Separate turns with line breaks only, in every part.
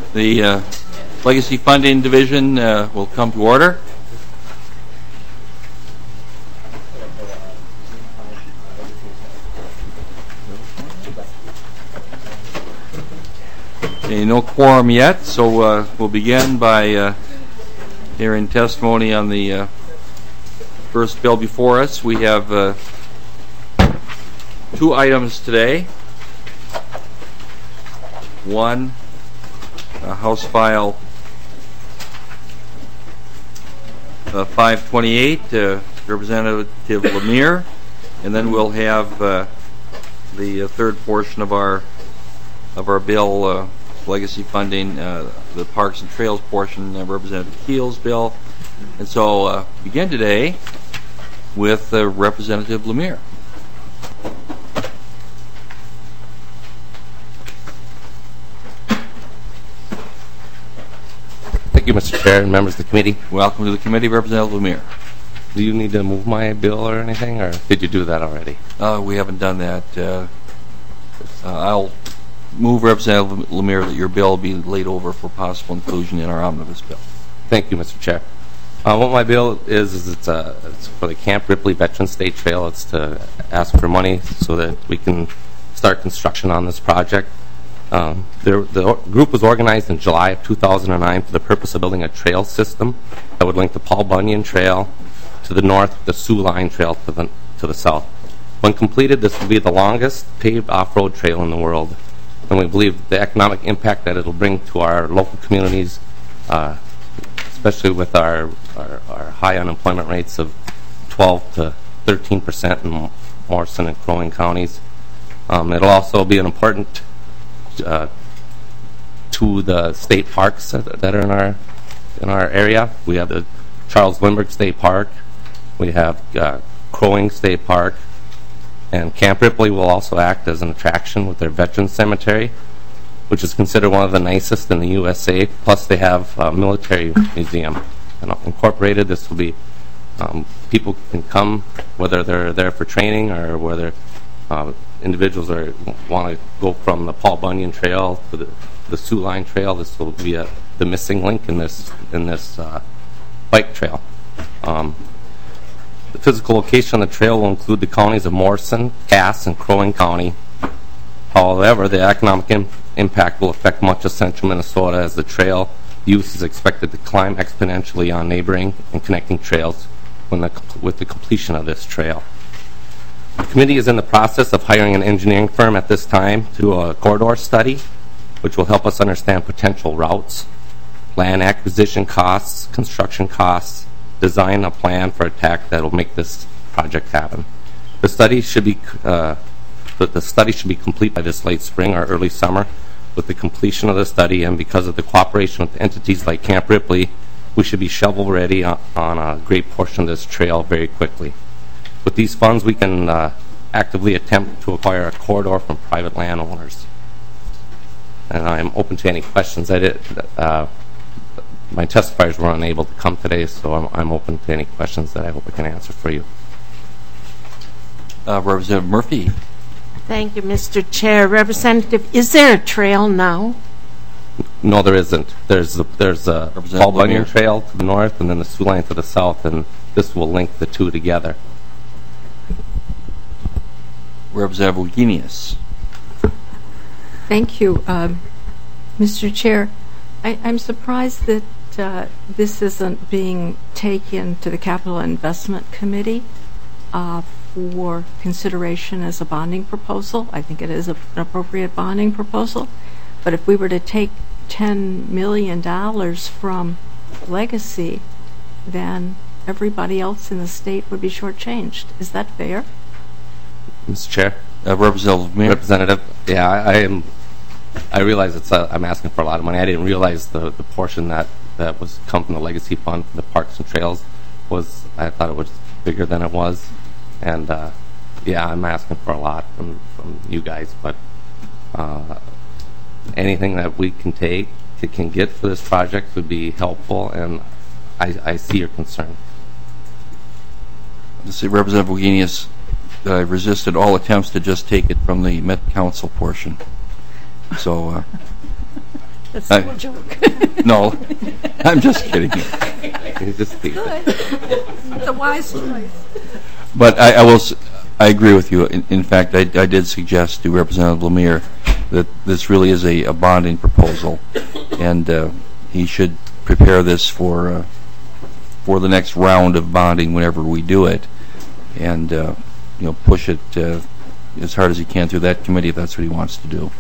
The Legacy Funding Division will come to order. No quorum yet, so we'll begin by hearing testimony on the first bill before us. We have two items today. One, House File 528, Representative Lemire, and then we'll have the third portion of our bill, Legacy Funding, the Parks and Trails portion, Representative Keel's bill. And so begin today with Representative Lemire.
Thank you, Mr. Chair and members of the committee.
Welcome to the committee, Representative Lemire.
Do you need to move my bill or anything, or did you do that already?
We haven't done that. I'll move, Representative Lemire, that your bill be laid over for possible inclusion in our omnibus bill.
Thank you, Mr. Chair. What my bill is it's for the Camp Ripley Veterans State Trail. It's to ask for money so that we can start construction on this project. The group was organized in July of 2009 for the purpose of building a trail system that would link the Paul Bunyan Trail to the north, the Sioux Line Trail to the south. When completed, this will be the longest paved off-road trail in the world, and we believe the economic impact that it will bring to our local communities, especially with our high unemployment rates of 12 to 13% in Morrison and Crow Wing counties. It'll also be an important to the state parks that are in our area. We have the Charles Lindbergh State Park, we have Crow Wing State Park, and Camp Ripley will also act as an attraction with their Veterans Cemetery, which is considered one of the nicest in the USA. Plus they have a military museum incorporated. This will be people can come whether they're there for training or whether individuals want to go from the Paul Bunyan Trail to the Sioux Line Trail. This will be the missing link in this bike trail. The physical location of the trail will include the counties of Morrison, Cass, and Crow Wing County. However, the economic impact will affect much of central Minnesota, as the trail use is expected to climb exponentially on neighboring and connecting trails with the completion of this trail. The committee is in the process of hiring an engineering firm at this time to do a corridor study, which will help us understand potential routes, land acquisition costs, construction costs, design a plan for attack that will make this project happen. The study should be complete by this late spring or early summer. With the completion of the study and because of the cooperation with entities like Camp Ripley, we should be shovel ready on a great portion of this trail very quickly. With these funds, we can actively attempt to acquire a corridor from private landowners. And I'm open to any questions. My testifiers were unable to come today, so I'm open to any questions that I hope I can answer for you.
Representative Murphy.
Thank you, Mr. Chair. Representative, is there a trail now?
No, there isn't. There's a Paul Bunyan Trail to the north and then the Sioux Line to the south, and this will link the two together.
Representative Wagenius.
Thank you, Mr. Chair. I'm surprised that this isn't being taken to the Capital Investment Committee for consideration as a bonding proposal. I think it is an appropriate bonding proposal. But if we were to take $10 million from Legacy, then everybody else in the state would be shortchanged. Is that fair?
Mr. Chair?
Representative,
yeah, I realize I'm asking for a lot of money. I didn't realize the portion that was come from the Legacy Fund for the Parks and Trails I thought it was bigger than it was. And yeah, I'm asking for a lot from you guys, but anything that we can get for this project would be helpful, and I see your concern.
Representative Wagenius resisted all attempts to just take it from the Met Council portion. So
That's still a joke.
No, I'm just kidding.
You just think that.
It's a wise choice.
But I agree with you. In fact, I did suggest to Representative Lemire that this really is a bonding proposal, and he should prepare this for the next round of bonding whenever we do it, and push it as hard as he can through that committee if that's what he wants to do.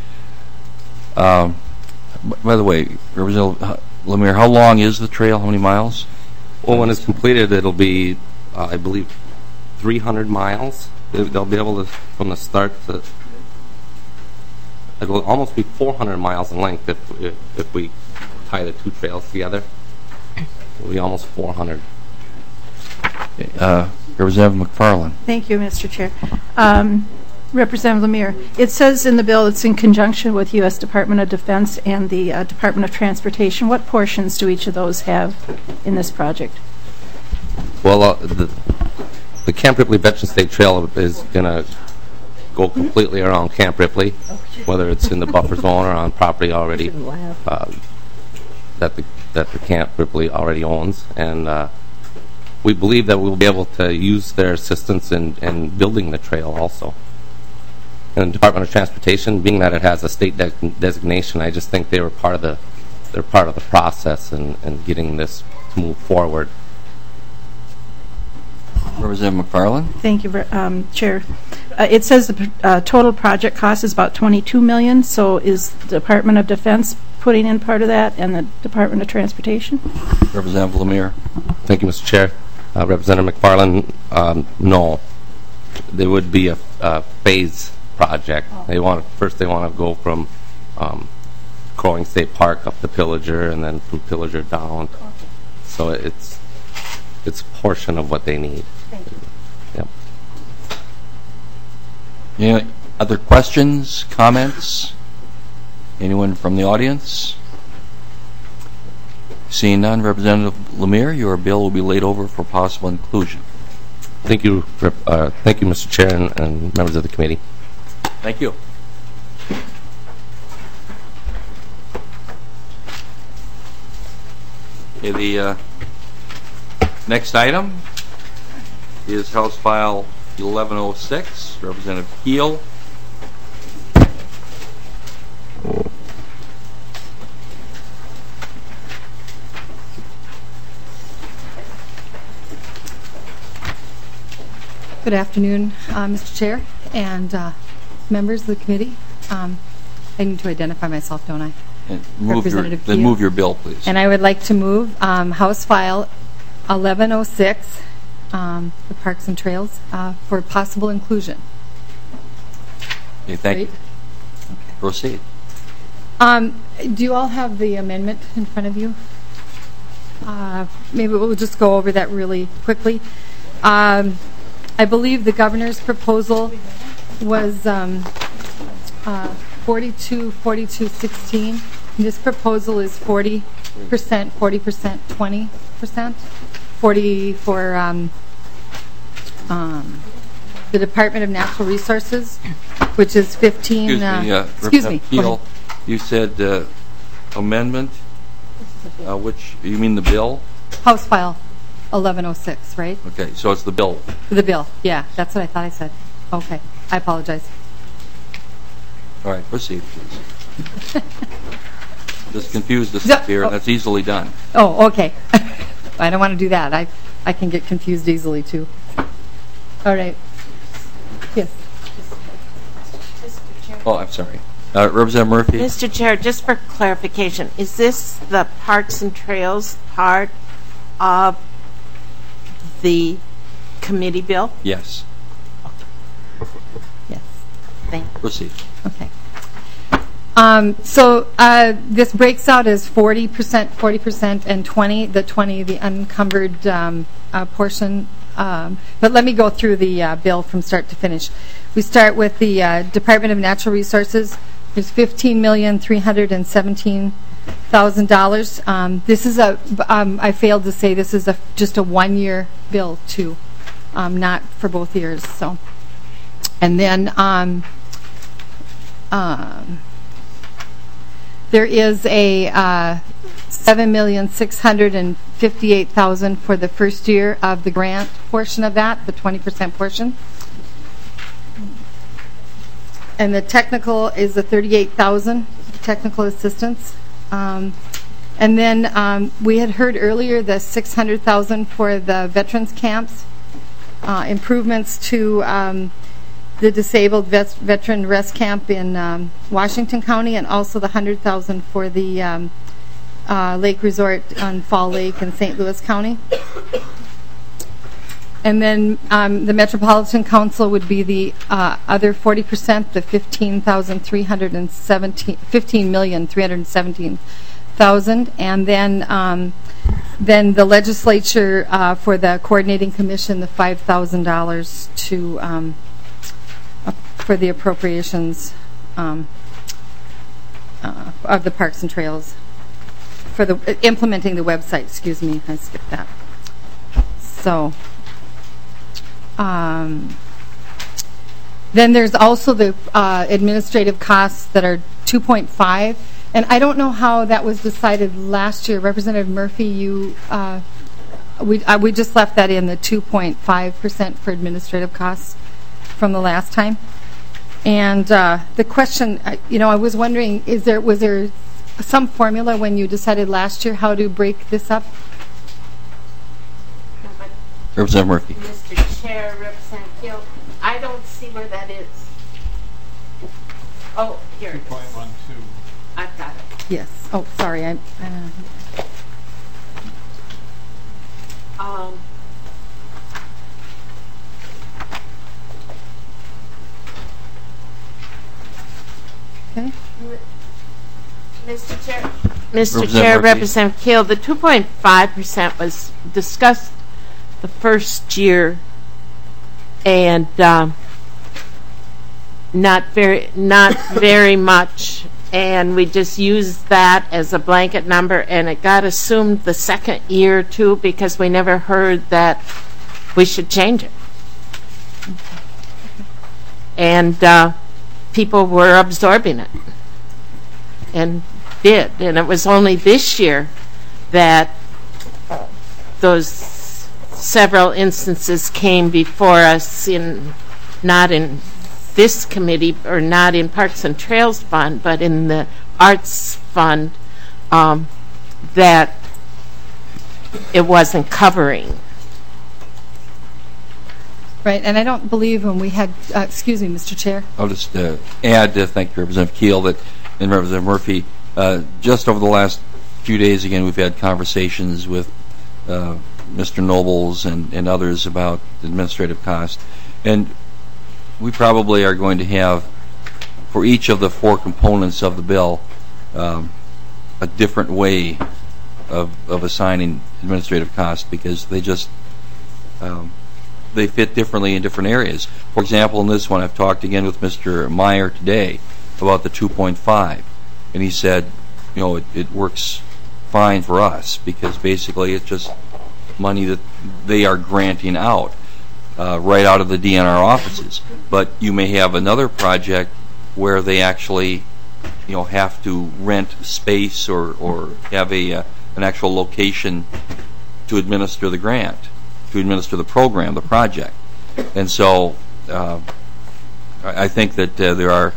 By the way, Representative Lemire, how long is the trail? How many miles?
Well, when it's completed, it'll be, I believe, 300 miles. They'll be able to, from the start to, it'll almost be 400 miles in length if we tie the two trails together. It'll be almost 400.
Representative McFarland.
Thank you, Mr. Chair. Representative Lemire, it says in the bill it's in conjunction with U.S. Department of Defense and the Department of Transportation. What portions do each of those have in this project?
Well, the Camp Ripley Veteran State Trail is going to go completely around Camp Ripley, whether it's in the buffer zone or on property already that the Camp Ripley already owns. And we believe that we'll be able to use their assistance in building the trail also. And the Department of Transportation, being that it has a state designation, I just think they're part of the process in getting this to move forward.
Representative McFarland.
Thank you, Chair. It says the total project cost is about $22 million. So is the Department of Defense putting in part of that, and the Department of Transportation?
Representative Lemire.
Thank you, Mr. Chair. Representative McFarland, no. There would be a phase project. They want to go from Crow Wing State Park up to Pillager, and then from Pillager down. So it's a portion of what they need.
Thank you.
Yep.
Any other questions, comments? Anyone from the audience? Seeing none, Representative Lemire, your bill will be laid over for possible inclusion.
Thank you, Mr. Chair and members of the committee.
Thank you. Okay, the next item is House File 1106, Representative Keel.
Good afternoon, Mr. Chair and members of the committee. I need to identify myself, don't I?
And
Representative
then
Keel.
move your bill, please.
And I would like to move House File 1106, the Parks and Trails, for possible inclusion.
Okay, thank you.
Great. Okay.
Proceed.
Do you all have the amendment in front of you? Maybe we'll just go over that really quickly. I believe the governor's proposal was 42-16. This proposal is 40%, 40%, 20%. 40 for the Department of Natural Resources, which is 15.
Excuse me, Keel, you said amendment, which, you mean the bill?
House File 1106, right?
Okay, so it's the bill.
The bill, yeah, that's what I thought I said. Okay, I apologize.
All right, proceed, please. Just confused us up here, and that's easily done.
Oh, okay. I don't want to do that. I can get confused easily, too. All right. Yes.
Oh, I'm sorry. Representative Murphy?
Mr. Chair, just for clarification, is this the Parks and Trails part of the committee bill?
Yes.
Yes.
Thank you.
Proceed.
Okay. So this breaks out as 40%, and 20, the unencumbered portion. But let me go through the bill from start to finish. We start with the Department of Natural Resources. There's $15,317,000. This is I failed to say this is just a one-year bill too, not for both years. So, and then There is a $7,658,000 for the first year of the grant portion of that, the 20% portion. And the technical is the $38,000 technical assistance. And then we had heard earlier the $600,000 for the veterans camps, improvements to the disabled veteran rest camp in Washington County, and also the $100,000 for the lake resort on Fall Lake in St. Louis County. And then the Metropolitan Council would be the other 40%, the $15,317,000, and then the legislature for the coordinating commission, the $5,000 to for the appropriations of the Parks and Trails for the implementing the website. Excuse me, I skipped that. So. Then there's also the administrative costs that are 2.5, and I don't know how that was decided last year. Representative Murphy, we just left that in, the 2.5% for administrative costs from the last time. And the question, I was wondering, was there some formula when you decided last year how to break this up?
Representative Murphy.
Mr. Chair, Representative Keel, I don't see where that is. Oh, here it is.
2.12.
I've got it.
Yes. Oh, sorry. Okay.
Mr. Chair, Representative Keel, the 2.5% was discussed the first year, and not very much, and we just used that as a blanket number, and it got assumed the second year too, because we never heard that we should change it, and people were absorbing it and did, and it was only this year that those several instances came before us, not in this committee or not in Parks and Trails Fund, but in the Arts Fund, that it wasn't covering.
Right, and I don't believe when we had, excuse me, Mr. Chair.
I'll just add, thank you, Representative Keel, that, and Representative Murphy, just over the last few days, again, we've had conversations with Mr. Nobles and others about administrative cost. And we probably are going to have, for each of the four components of the bill, a different way of assigning administrative cost, because they just they fit differently in different areas. For example, in this one, I've talked again with Mr. Meyer today about the 2.5, and he said, it works fine for us, because basically it's just money that they are granting out right out of the DNR offices. But you may have another project where they actually have to rent space or have an actual location to administer the grant, to administer the program, the project. And so I think that there are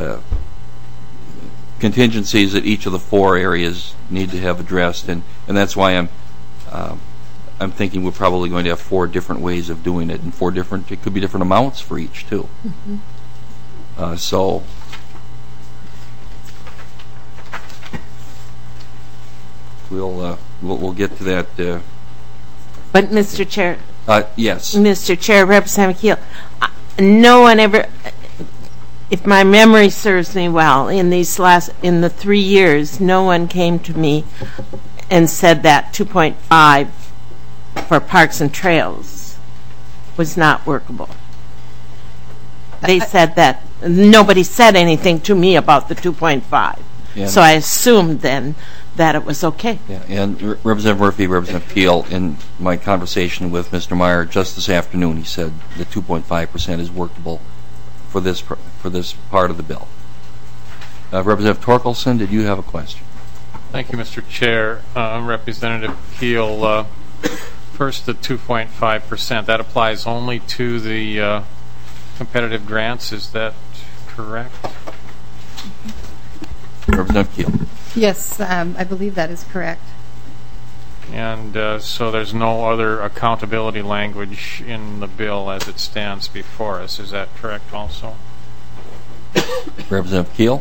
contingencies that each of the four areas need to have addressed, and that's why I'm thinking we're probably going to have four different ways of doing it, and it could be different amounts for each too. Mm-hmm. So we'll get to that.
But Mr. Chair.
Yes.
Mr. Chair, Representative Keel, no one ever, if my memory serves me well, in the 3 years, no one came to me and said that 2.5 for Parks and Trails was not workable. They said that. Nobody said anything to me about the 2.5. Yeah. So I assumed then that it was okay.
Yeah. And Representative Murphy, Representative Keel, in my conversation with Mr. Meyer just this afternoon, he said the 2.5% is workable for this part of the bill. Representative Torkelson, did you have a question?
Thank you, Mr. Chair. Representative Keel, first the 2.5%, that applies only to the competitive grants, is that correct?
Representative Keel.
Yes, I believe that is correct.
And so there's no other accountability language in the bill as it stands before us, is that correct also?
Representative Keel.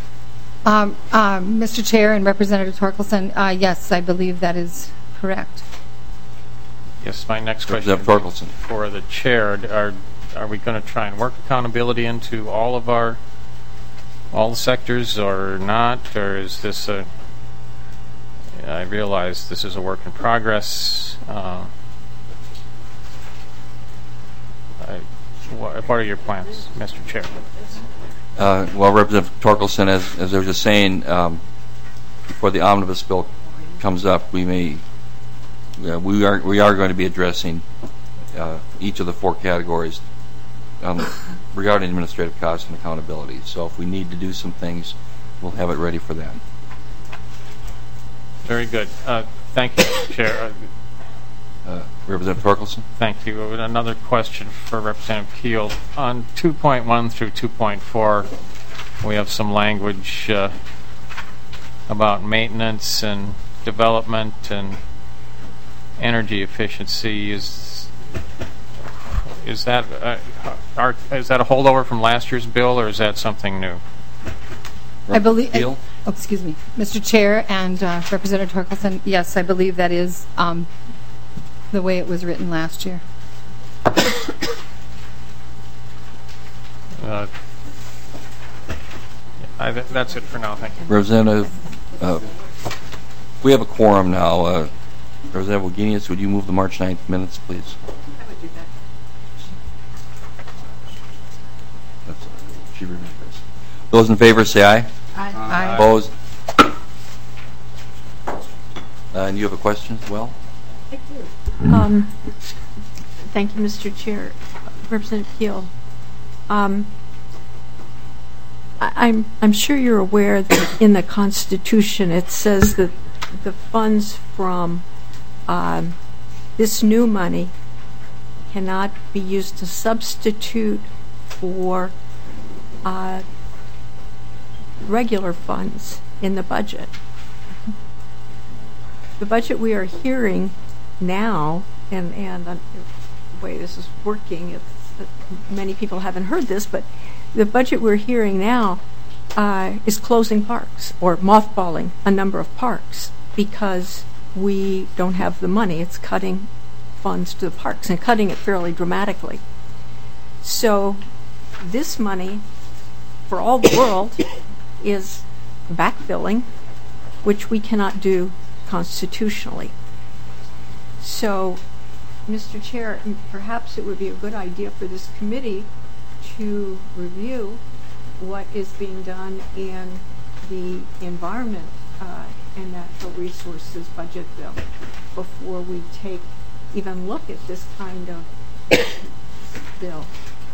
Mr. Chair and Representative Torkelson, yes, I believe that is correct.
Yes, my next question
Representative Torkelson.
for the chair, are we going to try and work accountability into all the sectors or not, or is this I realize this is a work in progress. What are your plans, Mr. Chair?
Well, Representative Torkelson, as I was just saying, before the omnibus bill comes up, we are going to be addressing each of the 4 categories regarding administrative costs and accountability. So if we need to do some things, we'll have it ready for that.
Very good. Thank you, Chair.
Representative Torkelson.
Thank you. Another question for Representative Keel. On 2.1 through 2.4, we have some language about maintenance and development and energy efficiency. Is that a holdover from last year's bill, or is that something new?
I believe.
Keel.
Oh, excuse me, Mr. Chair and Representative Torkelson. Yes, I believe that is the way it was written last year.
That's it for now. Thank you.
Representative, we have a quorum now. Representative Wagenius, would you move the March 9th minutes, please?
I would do that.
She remembers. Those in favor say aye.
Aye.
Opposed? And you have a question as well?
I do. Thank you, Mr. Chair. Representative Keel. I'm sure you're aware that in the Constitution it says that the funds from this new money cannot be used to substitute for regular funds in the budget. The budget we are hearing now, and the way this is working, many people haven't heard this, but the budget we're hearing now is closing parks or mothballing a number of parks because we don't have the money. It's cutting funds to the parks and cutting it fairly dramatically. So this money, for all the world, is backfilling, which we cannot do constitutionally. So, Mr. Chair, perhaps it would be a good idea for this committee to review what is being done in the Environment and Natural Resources budget bill before we even look at this kind of bill.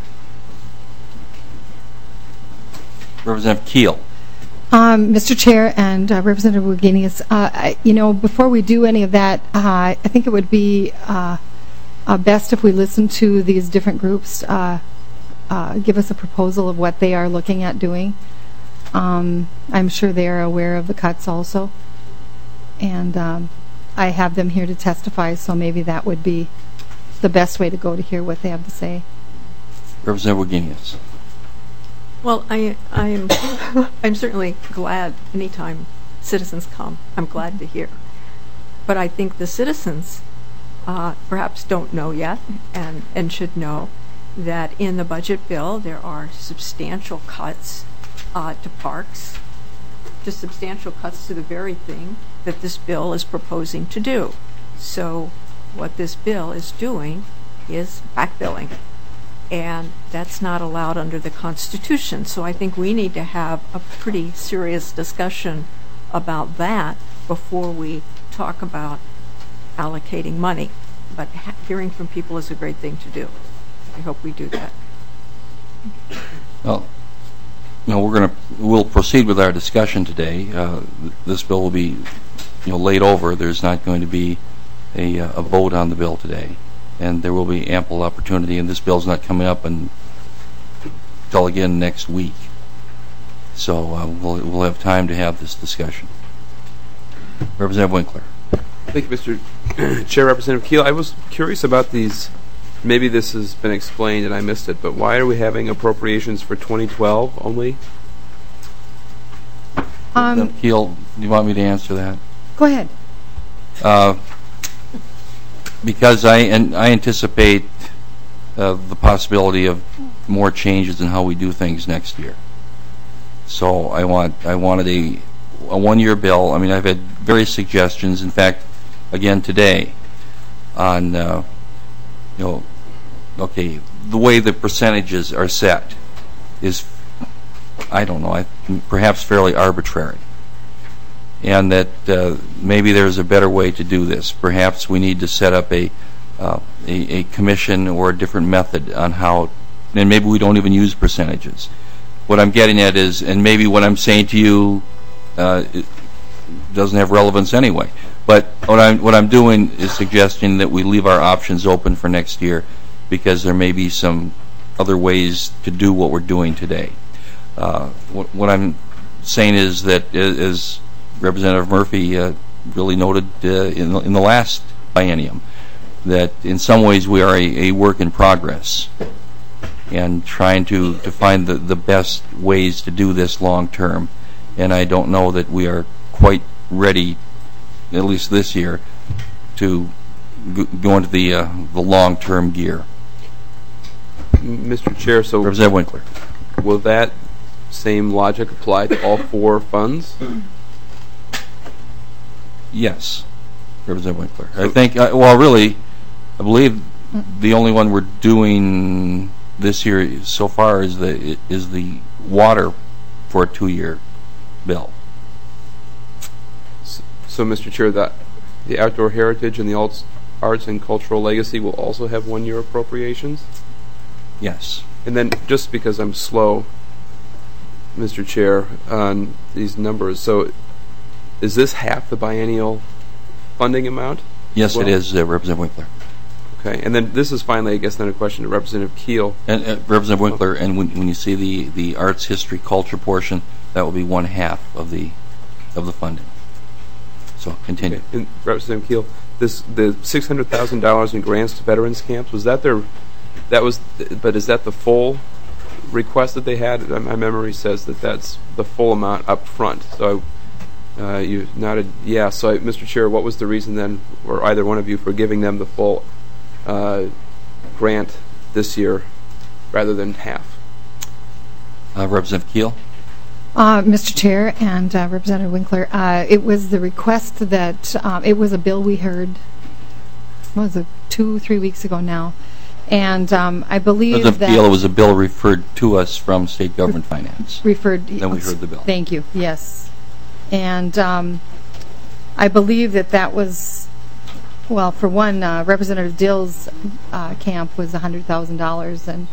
Representative Keel.
Mr. Chair and Representative Wagenius, before we do any of that, I think it would be best if we listen to these different groups give us a proposal of what they are looking at doing. I'm sure they are aware of the cuts also. And I have them here to testify, so maybe that would be the best way to go to hear what they have to say.
Representative Wagenius.
Well, I'm certainly glad anytime citizens come. I'm glad to hear. But I think the citizens perhaps don't know yet and should know that in the budget bill there are substantial cuts to parks, just substantial cuts to the very thing that this bill is proposing to do. So what this bill is doing is backbilling. And that's not allowed under the Constitution. So I think we need to have a pretty serious discussion about that before we talk about allocating money. But hearing from people is a great thing to do. I hope we do that.
Well, we'll proceed with our discussion today. This bill will be, laid over. There's not going to be a vote on the bill today, and there will be ample opportunity. And this bill's not coming up until again next week, so we'll have time to have this discussion. Representative Winkler.
Thank you, Mr. Chair. Representative Keel, I was curious about these. Maybe this has been explained and I missed it, but why are we having appropriations for 2012 only?
Keel, do you want me to answer that?
Go ahead.
Because I anticipate the possibility of more changes in how we do things next year. So I wanted a one-year bill. I mean, I've had various suggestions. In fact, again today, on okay, the way the percentages are set is, I don't know, perhaps fairly arbitrary. And that maybe there's a better way to do this. Perhaps we need to set up a commission or a different method on how, and maybe we don't even use percentages. What I'm getting at is, and maybe what I'm saying to you it doesn't have relevance anyway, but what I'm doing is suggesting that we leave our options open for next year, because there may be some other ways to do what we're doing today. What I'm saying is that, as Representative Murphy really noted in the last biennium, that in some ways we are a work in progress, and trying to find the best ways to do this long term. And I don't know that we are quite ready, at least this year, to go into the long-term gear.
Mr. Chair, so
Representative Winkler.
Will that same logic apply to all four funds?
Yes, Representative Winkler. I think, I believe the only one we're doing this year so far is the water for a 2-year bill.
So, Mr. Chair, that the outdoor heritage and the arts and cultural legacy will also have 1-year appropriations?
Yes.
And then, just because I'm slow, Mr. Chair, on these numbers, so is this half the biennial funding amount?
Yes, it is, Representative Winkler.
Okay, and then this is finally, I guess, then a question to Representative Keel.
And Representative Winkler, and when you see the arts, history, culture portion, that will be 1/2 of the funding. So continue.
Okay. And Representative Keel, the $600,000 in grants to veterans camps, was that but is that the full request that they had? My memory says that that's the full amount up front. So you nodded yes. So Mr. Chair, what was the reason then, or either one of you, for giving them the full grant this year rather than half?
Representative Keel.
Mr. Chair and Representative Winkler, it was the request that it was a bill we heard, what was it, 2-3 weeks ago now, and I believe that
it was a bill referred to us from State Government Finance. Then we heard the bill.
Thank you. Yes, and I believe that was, well, for one, Representative Dill's camp was $100,000, and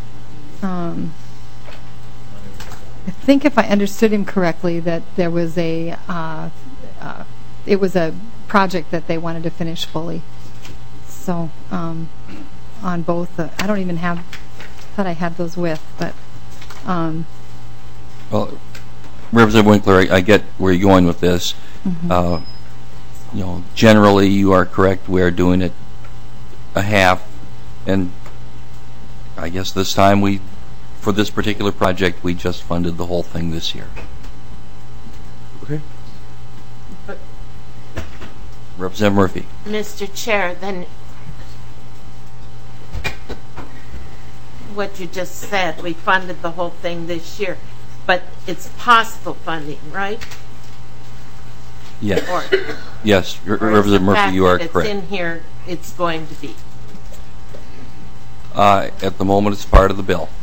I think if I understood him correctly, that there was it was a project that they wanted to finish fully. So on both, I don't even thought I had those with, but.
Well, Representative Winkler, I get where you're going with this.
Mm-hmm.
Generally you are correct. We are doing it a half, and I guess this time for this particular project, we just funded the whole thing this year.
Okay.
Representative Murphy.
Mr. Chair, then what you just said, we funded the whole thing this year, but it's possible funding, right?
Yes.
Or,
yes,
or
Representative Murphy, you are
it's
correct.
in here, it's going to be.
At the moment, it's part of the bill.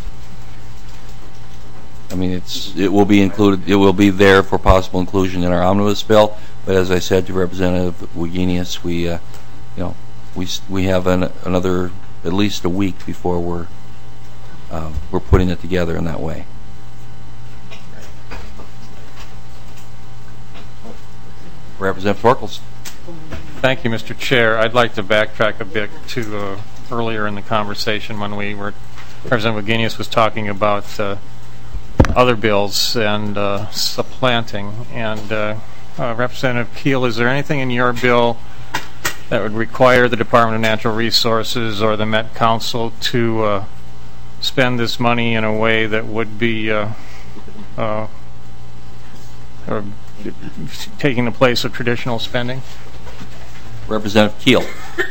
I mean, it will be included. It will be there for possible inclusion in our omnibus bill. But as I said to Representative Wagenius, we have another at least a week before we're putting it together in that way. Representative Torkelson.
Thank you, Mr. Chair. I'd like to backtrack a bit to earlier in the conversation when Representative Wagenius was talking about other bills and supplanting. And Representative Keel, is there anything in your bill that would require the Department of Natural Resources or the Met Council to spend this money in a way that would be or taking the place of traditional spending?
Representative Keel.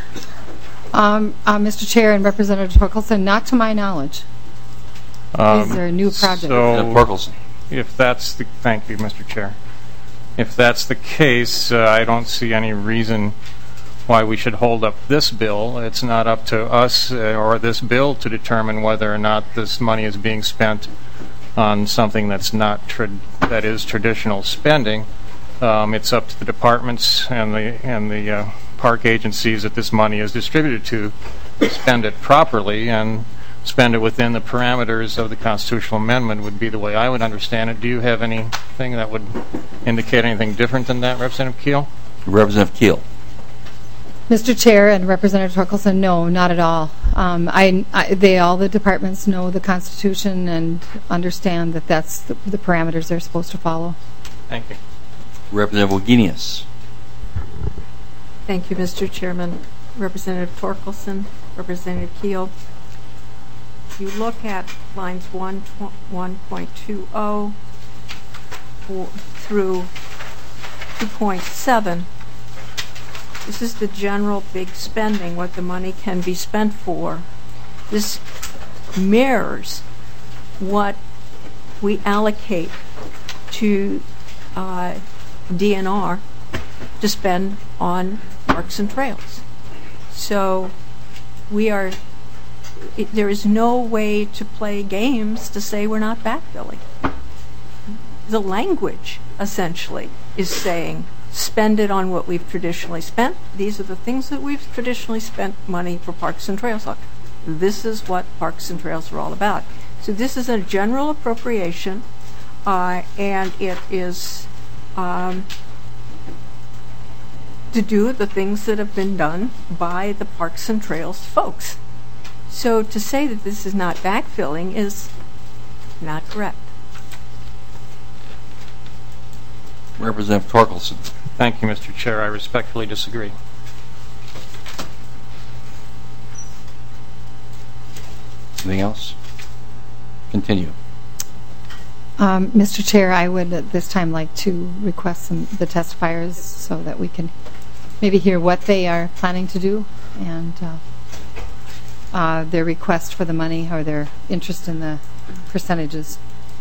Mr. Chair and Representative Torkelson, not to my knowledge. These are new projects.
Representative Torkelson.
Thank you, Mr. Chair. If that's the case, I don't see any reason why we should hold up this bill. It's not up to us or this bill to determine whether or not this money is being spent on something that's not that is traditional spending. It's up to the departments and the park agencies that this money is distributed to spend it properly and spend it within the parameters of the constitutional amendment would be the way I would understand it. Do you have anything that would indicate anything different than that, Representative Keel?
Representative Keel.
Mr. Chair and Representative Torkelson, no, not at all. All the departments know the Constitution and understand that that's the parameters they're supposed to follow.
Thank you.
Representative Wagenius.
Thank you, Mr. Chairman. Representative Torkelson, Representative Keel. If you look at lines 1.20 through 2.7, this is the general big spending, what the money can be spent for. This mirrors what we allocate to DNR to spend on parks and trails. So there is no way to play games to say we're not backfilling. The language, essentially, is saying spend it on what we've traditionally spent. These are the things that we've traditionally spent money for parks and trails on. This is what parks and trails are all about. So this is a general appropriation, and it is to do the things that have been done by the Parks and Trails folks. So to say that this is not backfilling is not correct.
Representative Torkelson.
Thank you, Mr. Chair. I respectfully disagree.
Anything else? Continue.
Mr. Chair, I would at this time like to request the testifiers so that we can maybe hear what they are planning to do and their request for the money or their interest in the percentages.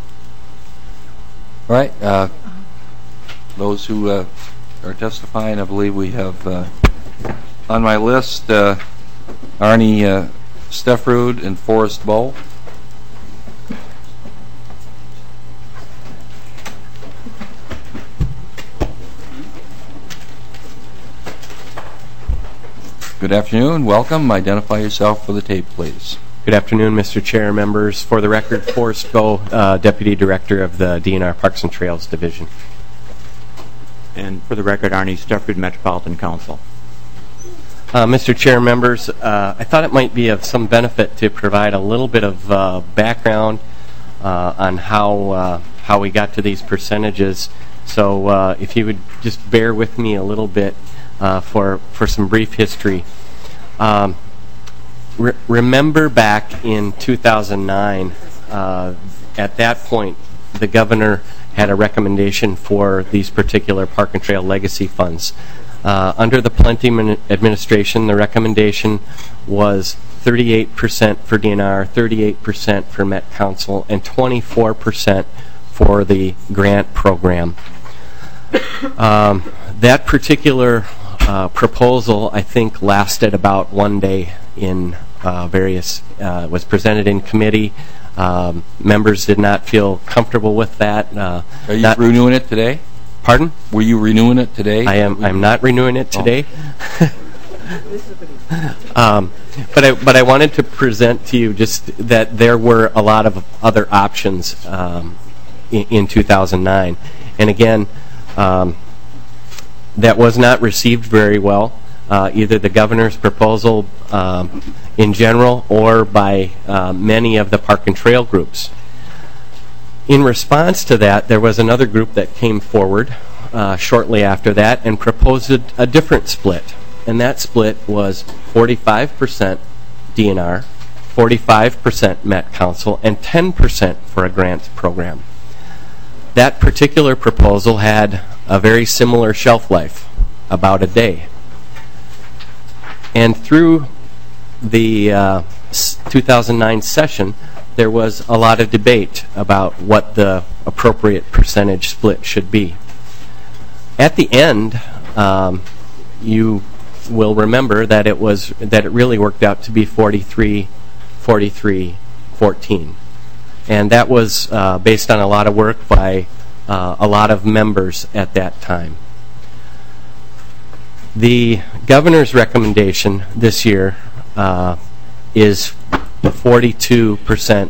All right. Those who are testifying, I believe we have on my list Arnie Steffrud and Forrest Bowe. Good afternoon. Welcome. Identify yourself for the tape, please.
Good afternoon, Mr. Chair, members. For the record, Forrest Bowe, Deputy Director of the DNR Parks and Trails Division.
And for the record, Arnie Steffrud, Metropolitan Council.
Mr. Chair, members, I thought it might be of some benefit to provide a little bit of background on how we got to these percentages. So if you would just bear with me a little bit for some brief history. Remember back in 2009, at that point, the governor had a recommendation for these particular park and trail legacy funds. Under the Plenty administration, the recommendation was 38% for DNR, 38% for Met Council, and 24% for the grant program. That particular proposal, I think, lasted about one day in was presented in committee. Members did not feel comfortable with that.
Are you renewing it today?
Pardon?
Were you renewing it today?
I'm not renewing it today. But I wanted to present to you just that there were a lot of other options in 2009. And again, that was not received very well, either the governor's proposal in general or by many of the park and trail groups. In response to that, there was another group that came forward shortly after that and proposed a different split. And that split was 45% DNR, 45% Met Council, and 10% for a grants program. That particular proposal had a very similar shelf life, about a day. And through the 2009 session, there was a lot of debate about what the appropriate percentage split should be. At the end, you will remember that it really worked out to be 43-43-14. And that was based on a lot of work by a lot of members at that time. The governor's recommendation this year is the 42%,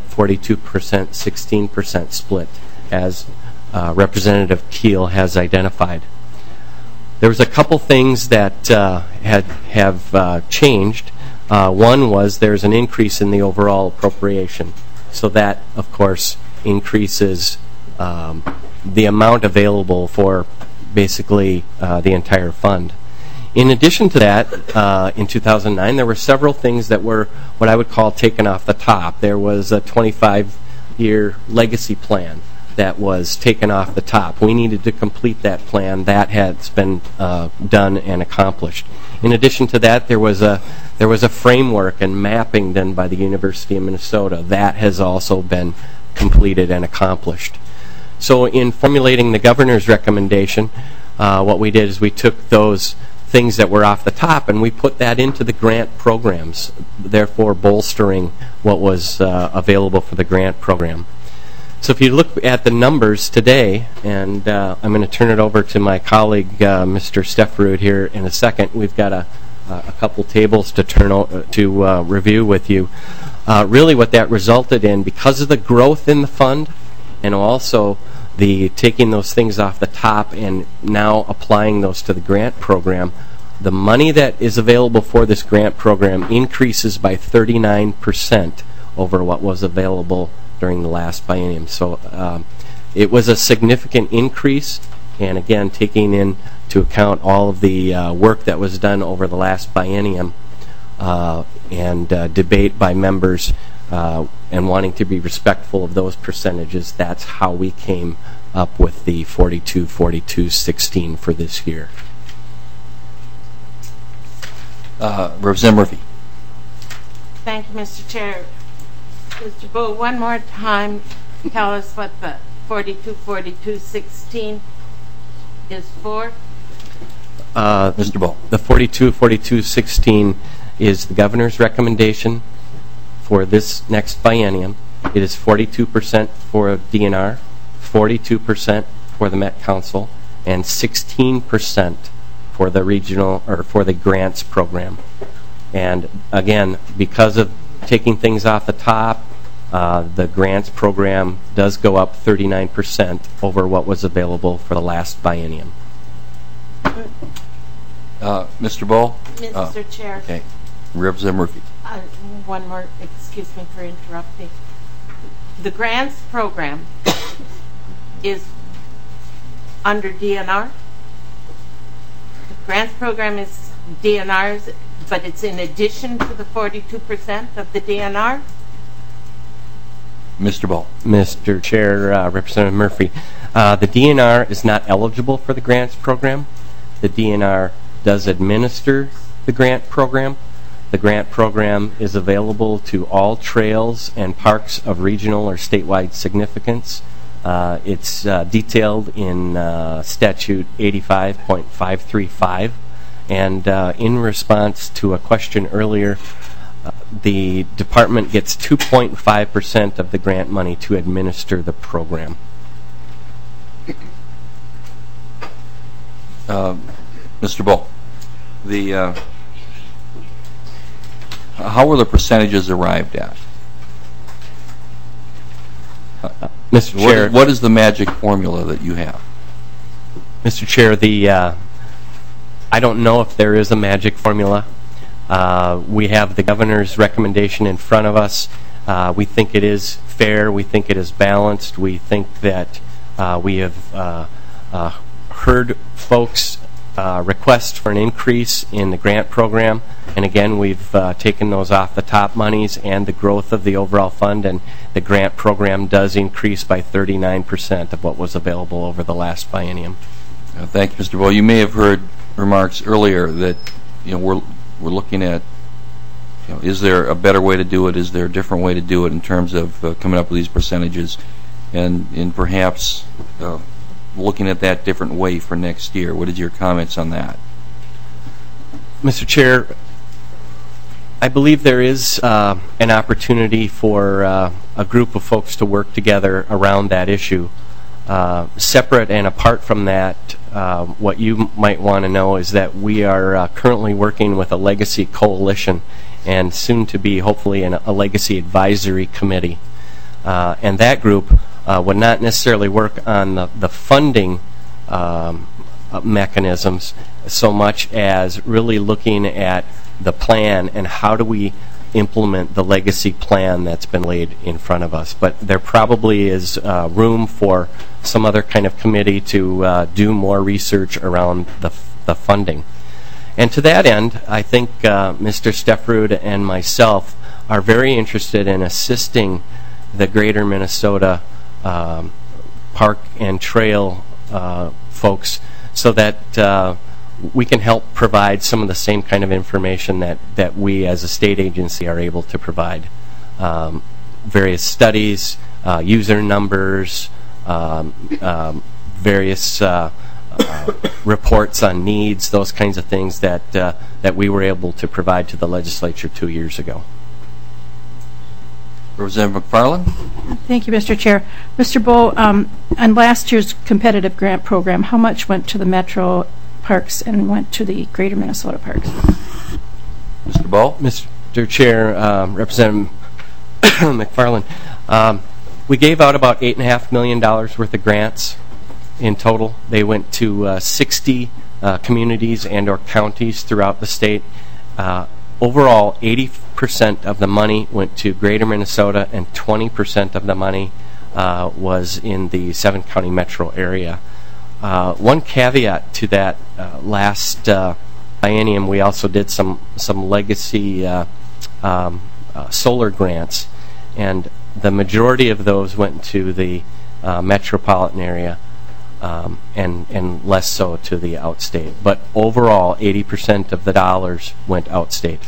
16% split, as Representative Keel has identified. There was a couple things that have changed. One was there's an increase in the overall appropriation. So that, of course, increases the amount available for basically the entire fund. In addition to that, in 2009, there were several things that were what I would call taken off the top. There was a 25-year legacy plan that was taken off the top. We needed to complete that plan. That has been done and accomplished. In addition to that, there was a framework and mapping done by the University of Minnesota. That has also been completed and accomplished. So in formulating the governor's recommendation, what we did is we took those things that were off the top and we put that into the grant programs, therefore bolstering what was available for the grant program. So if you look at the numbers today, and I'm going to turn it over to my colleague, Mr. Stefferud, here in a second. We've got a couple tables to review with you. Really what that resulted in, because of the growth in the fund and also the taking those things off the top and now applying those to the grant program, the money that is available for this grant program increases by 39% over what was available during the last biennium. So it was a significant increase, and again, taking into account all of the work that was done over the last biennium and debate by members and wanting to be respectful of those percentages, that's how we came up with the 42-42-16 for this year.
Representative Murphy.
Thank you, Mr. Chair. Mr. Bull, one more time, tell us what the 42-42-16 is for.
Mr. Bull.
The 42-42-16 is the governor's recommendation for this next biennium. It is 42% for DNR, 42% for the Met Council, and 16% for the regional or for the grants program. And again, because of taking things off the top, the grants program does go up 39% over what was available for the last biennium.
Mr. Bull?
Mr. Chair.
Okay. Representative Murphy.
One more, excuse me for interrupting. The grants program is under DNR? The grants program is DNR's, but it's in addition to the 42% of the DNR?
Mr. Bull.
Mr. Chair, Representative Murphy, the DNR is not eligible for the grants program. The DNR does administer the grant program. The grant program is available to all trails and parks of regional or statewide significance. It's detailed in Statute 85.535. And in response to a question earlier, the department gets 2.5% of the grant money to administer the program.
Mr. Bull, how were the percentages arrived at?
Mr. Chair,
what is the magic formula that you have?
Mr. Chair, I don't know if there is a magic formula. We have the governor's recommendation in front of us. We think it is fair. We think it is balanced. We think that we have heard folks' request for an increase in the grant program. And again, we've taken those off the top monies and the growth of the overall fund, and the grant program does increase by 39% of what was available over the last biennium.
Thank you, Mr. Bowe. You may have heard remarks earlier that we're looking at is there a better way to do it? Is there a different way to do it in terms of coming up with these percentages, and perhaps looking at that different way for next year? What is your comments on that?
Mr. Chair, I believe there is an opportunity for a group of folks to work together around that issue. Separate and apart from that, what you might want to know is that we are currently working with a legacy coalition and soon to be hopefully a legacy advisory committee. And that group would not necessarily work on the funding mechanisms so much as really looking at the plan and how do we implement the legacy plan that's been laid in front of us. But there probably is room for some other kind of committee to do more research around the funding. And to that end, I think Mr. Stefrud and myself are very interested in assisting the Greater Minnesota Park and Trail folks so that we can help provide some of the same kind of information that we as a state agency are able to provide. Various studies, user numbers, various reports on needs, those kinds of things that we were able to provide to the legislature 2 years ago.
Representative McFarland?
Thank you, Mr. Chair. Mr. Bowe, on last year's competitive grant program, how much went to the Metro Parks and went to the Greater Minnesota Parks?
Mr. Bowe?
Mr. Chair, Representative McFarland, we gave out about $8.5 million worth of grants in total. They went to 60 communities and or counties throughout the state. Overall, 80% of the money went to Greater Minnesota and 20% of the money was in the 7-county metro area. One caveat to that, last biennium we also did some legacy solar grants, and the majority of those went to the metropolitan area and less so to the outstate. But overall, 80% of the dollars went outstate.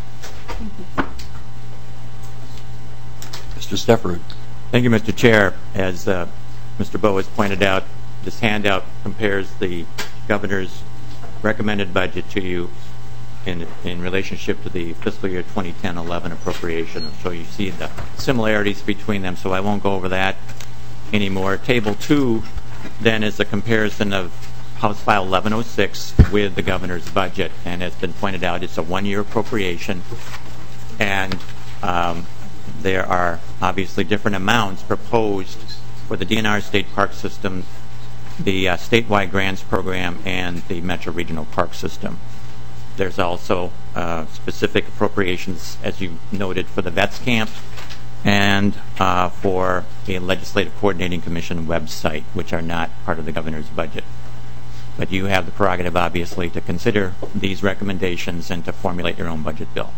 Mr. Stefrud.
Thank you, Mr. Chair. As Mr. Bowe has pointed out, this handout compares the governor's recommended budget to you in relationship to the fiscal year 2010-11 appropriation. So you see the similarities between them, so I won't go over that anymore. Table 2 then is a comparison of House File 1106 with the governor's budget, and as been pointed out, it's a one-year appropriation, and there are obviously different amounts proposed for the DNR State Park System, the statewide grants program, and the Metro Regional Park System. There's also specific appropriations, as you noted, for the Vets Camp and for a Legislative Coordinating Commission website, which are not part of the governor's budget. But you have the prerogative, obviously, to consider these recommendations and to formulate your own budget bill.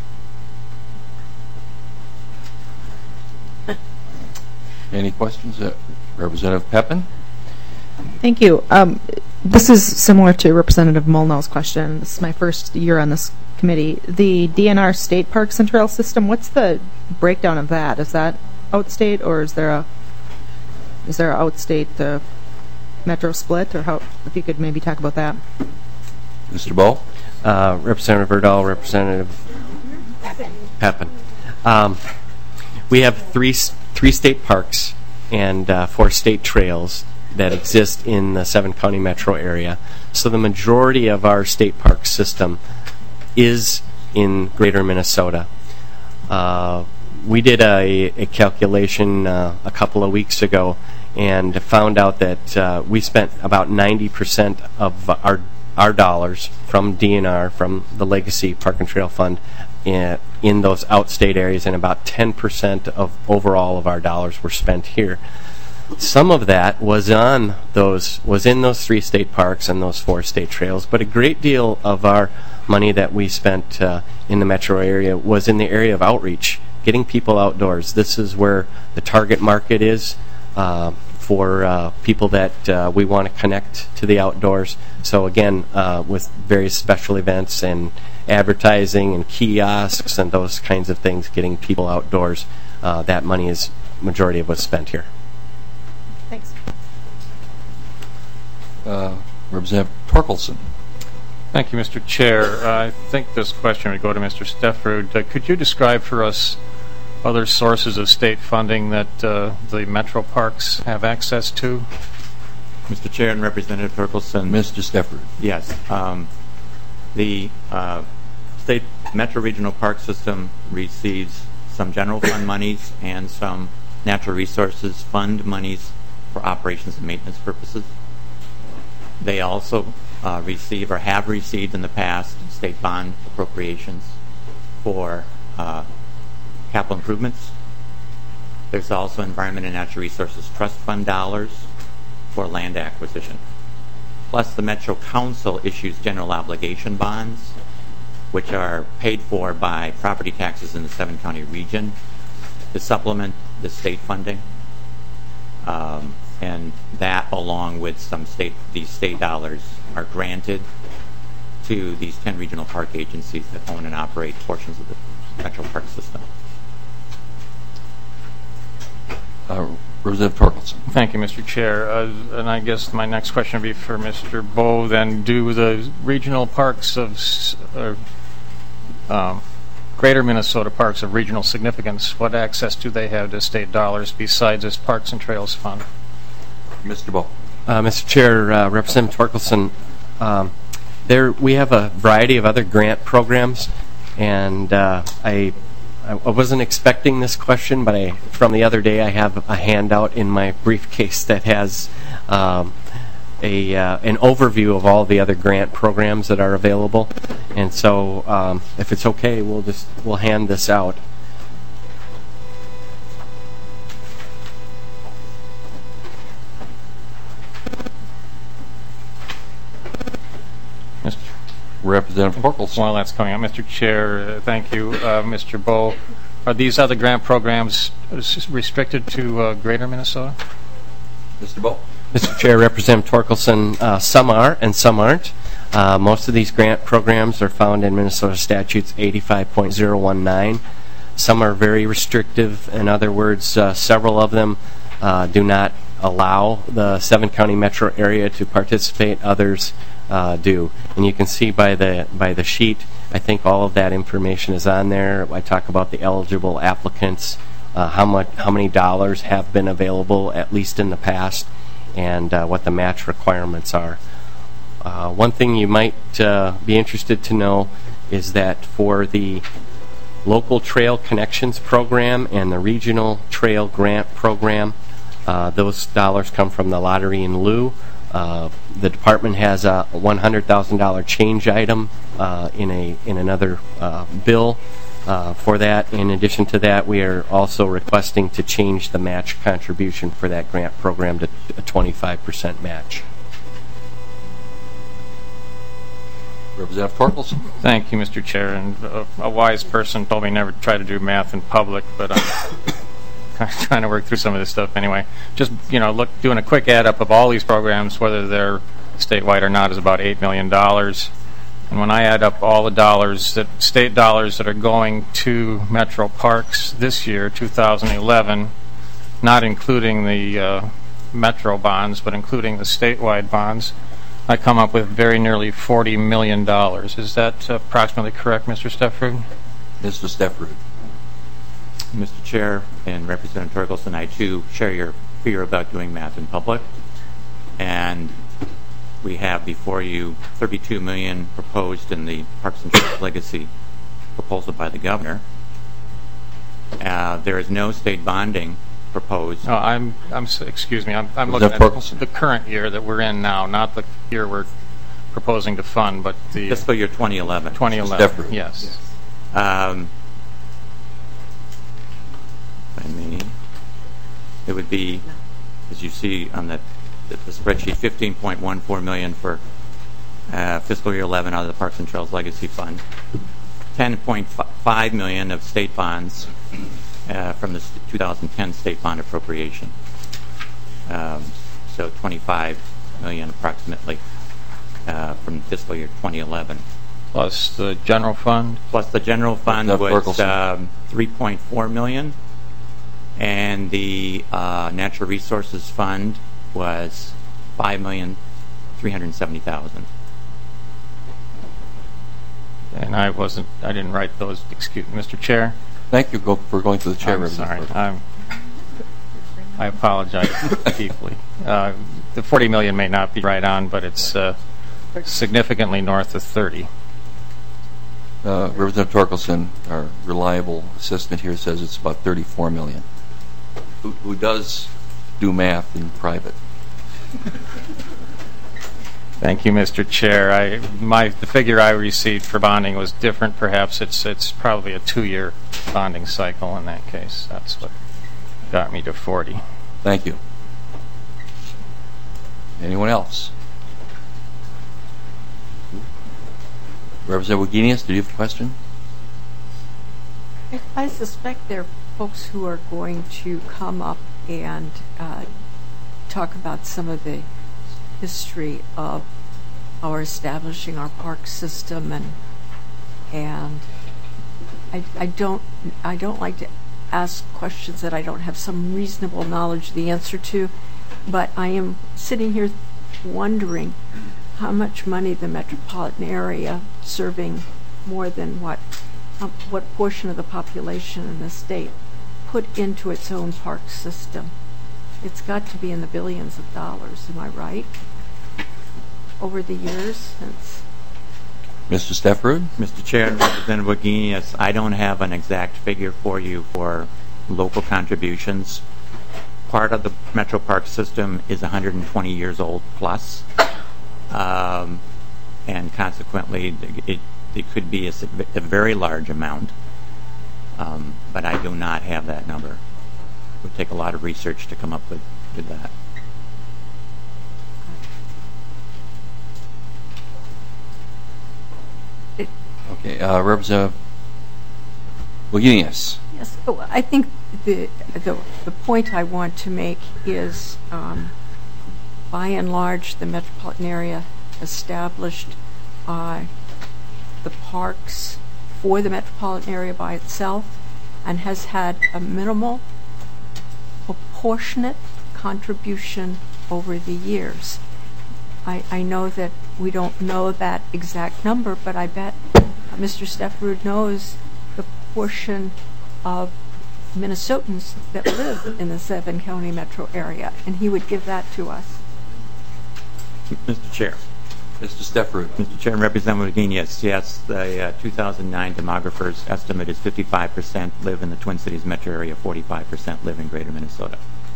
Any questions? Representative Pepin?
Thank you. This is similar to Representative Molnau's question. This is my first year on this committee. The DNR State Parks and Trail System, what's the breakdown of that? Is that outstate, or is there a outstate metro split, or how? If you could maybe talk about that.
Mr. Bowe?
Representative Erdahl, Representative Pepin. We have three state parks and 4 state trails that exist in the 7-county metro area. So the majority of our state park system is in Greater Minnesota. We did a calculation a couple of weeks ago and found out that we spent about 90% of our our dollars from DNR, from the Legacy Park and Trail Fund, in those outstate areas, and about 10% of overall of our dollars were spent here. Some of that was in those 3 state parks and those 4 state trails, but a great deal of our money that we spent in the metro area was in the area of outreach, getting people outdoors. This is where the target market is for people that we want to connect to the outdoors. So again, with various special events and advertising and kiosks and those kinds of things, getting people outdoors, that money is majority of what's spent here.
Thanks.
Representative Torkelson.
Thank you, Mr. Chair. I think this question would go to Mr. Stefrud. Could you describe for us other sources of state funding that the metro parks have access to?
Mr. Chair and Representative Torkelson.
Mr. Stefrud.
Yes. The state metro regional park system receives some general fund monies and some natural resources fund monies for operations and maintenance purposes. They also receive or have received in the past state bond appropriations for capital improvements. There's also Environment and Natural Resources Trust Fund dollars for land acquisition. Plus, the Metro Council issues general obligation bonds, which are paid for by property taxes in the 7-county region to supplement the state funding. And that, along with some these state dollars, are granted to these 10 regional park agencies that own and operate portions of the metro park system.
Representative Torkelson.
Thank you, Mr. Chair. And I guess my next question would be for Mr. Bowe. Then, do the regional parks of Greater Minnesota Parks of regional significance, what access do they have to state dollars besides this Parks and Trails Fund?
Mr. Bowe.
Mr. Chair, Representative Torkelson, we have a variety of other grant programs, and I wasn't expecting this question, but from the other day I have a handout in my briefcase that has an overview of all the other grant programs that are available. And so if it's okay, we'll hand this out.
Representative Torkelson.
While that's coming up, Mr. Chair, thank you, Mr. Bowe. Are these other grant programs restricted to Greater Minnesota?
Mr. Bowe.
Mr. Chair, Representative Torkelson, some are and some aren't. Most of these grant programs are found in Minnesota Statutes 85.019. Some are very restrictive. In other words, several of them do not allow the 7-county metro area to participate. Others do. And you can see by the sheet, I think all of that information is on there. I talk about the eligible applicants, how many dollars have been available, at least in the past, and what the match requirements are. One thing you might be interested to know is that for the Local Trail Connections Program and the Regional Trail Grant Program, those dollars come from the lottery in lieu. The department has a $100,000 change item in another bill for that. In addition to that, we are also requesting to change the match contribution for that grant program to a 25% match.
Representative Torkelson.
Thank you, Mr. Chair. And a wise person told me never to try to do math in public, but I'm trying to work through some of this stuff anyway. Just, doing a quick add up of all these programs, whether they're statewide or not, is about $8 million. And when I add up all the state dollars that are going to metro parks this year, 2011, not including the metro bonds, but including the statewide bonds, I come up with very nearly $40 million. Is that approximately correct, Mr. Stefrud?
Mr. Stefrud.
Mr. Chair and Representative Torkelson, I too share your fear about doing math in public. And we have before you $32 million proposed in the Parks and Trails Legacy proposal by the governor. There is no state bonding proposed.
No, excuse me. I'm looking at the current year that we're in now, not the year we're proposing to fund, but the
Fiscal year 2011.
2011, yes.
If I may, it would be, as you see on the spreadsheet, $15.14 million for fiscal year 11 out of the Parks and Trails Legacy Fund, $10.5 million of state bonds from the 2010 state bond appropriation. So $25 million approximately from fiscal year 2011.
Plus the general fund?
Plus the general fund was $3.4 million, and the Natural Resources Fund was $5,370,000.
And I didn't write those. Excuse me, Mr. Chair.
Thank you for going to the chair.
I'm sorry. I apologize deeply. The 40 million may not be right on, but it's significantly north of 30.
Representative Torkelson, our reliable assistant here, says it's about 34 million. Who does do math in private?
Thank you, Mr. Chair. The figure I received for bonding was different. Perhaps it's probably a 2-year bonding cycle in that case. That's what got me to 40.
Thank you. Anyone else? Representative Wagenius, do you have a question?
I suspect there are folks who are going to come up and talk about some of the history of our establishing our park system, and I don't like to ask questions that I don't have some reasonable knowledge of the answer to, but I am sitting here wondering how much money the metropolitan area, serving more than what portion of the population in the state, put into its own park system. It's got to be in the billions of dollars, am I right? Over the years since.
Mr. Stefferud?
Mr. Chair and Representative Wagenius, I don't have an exact figure for you for local contributions. Part of the Metro Park system is 120 years old plus, and consequently it could be a very large amount, but I do not have that number. It would take a lot of research to come up with that.
Okay, Representative Wagenius.
Yes, I think the point I want to make is, by and large, the metropolitan area established the parks for the metropolitan area by itself and has had a minimal, proportionate contribution over the years. I know that we don't know that exact number, but I bet Mr. Stefferud knows the portion of Minnesotans that live in the 7-county metro area, and he would give that to us.
Mr. Chair.
Mr. Stefferud.
Mr. Chair and Representative Wagenius, yes, the 2009 demographer's estimate is 55% live in the Twin Cities metro area, 45% live in greater Minnesota.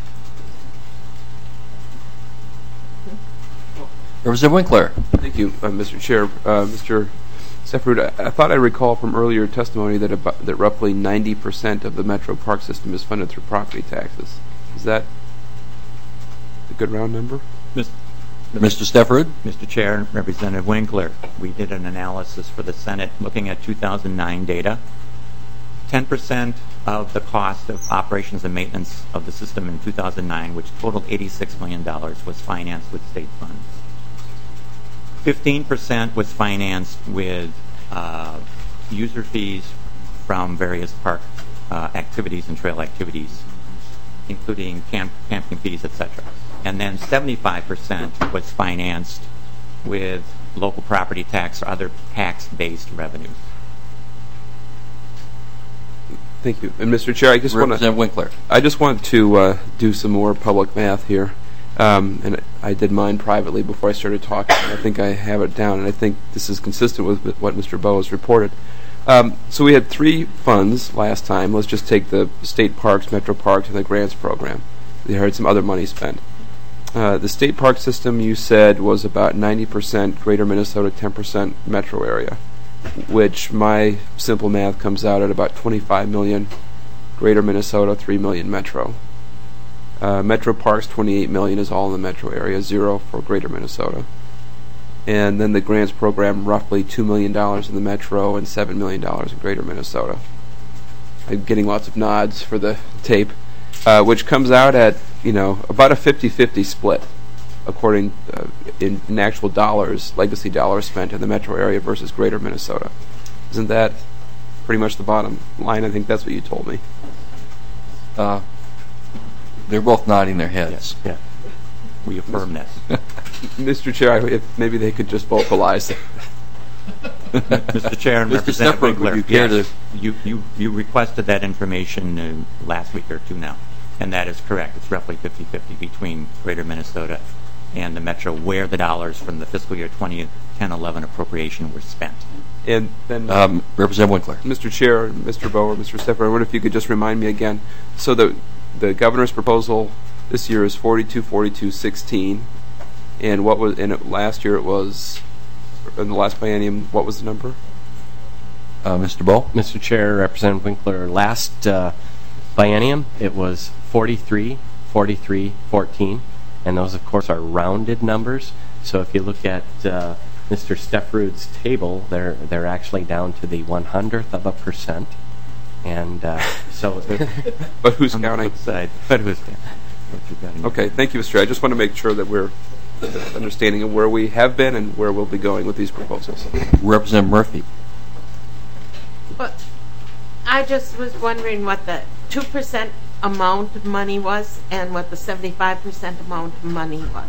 Representative Winkler.
Thank you, Mr. Chair. Mr. Stefferud, I thought I recall from earlier testimony that roughly 90% of the Metro Park system is funded through property taxes. Is that a good round number?
Mr. Stefferud.
Mr. Chair, Representative Winkler, we did an analysis for the Senate looking at 2009 data. 10% of the cost of operations and maintenance of the system in 2009, which totaled $86 million, was financed with state funds. 15% was financed with user fees from various park activities and trail activities, including camping fees, etc. And then 75% was financed with local property tax or other tax-based revenues.
Thank you. And Mr. Chair, I just want to do some more public math here. And I did mine privately before I started talking, and I think I have it down, and I think this is consistent with what Mr. Bowe has reported. So we had 3 funds last time. Let's just take the state parks, metro parks, and the grants program. We had some other money spent. The state park system you said was about 90% greater Minnesota, 10% metro area, which my simple math comes out at about 25 million greater Minnesota, 3 million metro. Metro Parks, 28 million is all in the metro area, 0 for greater Minnesota. And then the grants program, roughly $2 million in the metro and $7 million in greater Minnesota. I'm getting lots of nods for the tape, which comes out at, about a 50-50 split, according in actual dollars, legacy dollars spent in the metro area versus greater Minnesota. Isn't that pretty much the bottom line? I think that's what you told me.
They're both nodding their heads.
Yeah. We affirm this.
Mr. Chair, if maybe they could just vocalize.
Mr. Chair and
Mr.
Representative
Stefan, would
Winkler,
you care
yes, you requested that information last week or two now, and that is correct. It's roughly 50-50 between greater Minnesota and the metro, where the dollars from the fiscal year 2010-11 appropriation were spent.
And then,
Representative Winkler.
Mr. Chair, Mr. Bowe, or Mr. Stefan, I wonder if you could just remind me again. So the governor's proposal this year is 42-42-16, and what was last year? It was in the last biennium. What was the number?
Mr. Bowe.
Mr. Chair, Representative Winkler, last biennium it was 43, 43, 14, and those of course are rounded numbers. So if you look at Mr. Stefrud's table, they're actually down to the 100th of a percent, and so.
But who's counting?
But who's counting?
Okay, thank you, Mr. Chair. I just want to make sure that we're understanding of where we have been and where we'll be going with these proposals.
Representative Murphy.
But I just was wondering what the 2% amount of money was and what the 75% amount of money was.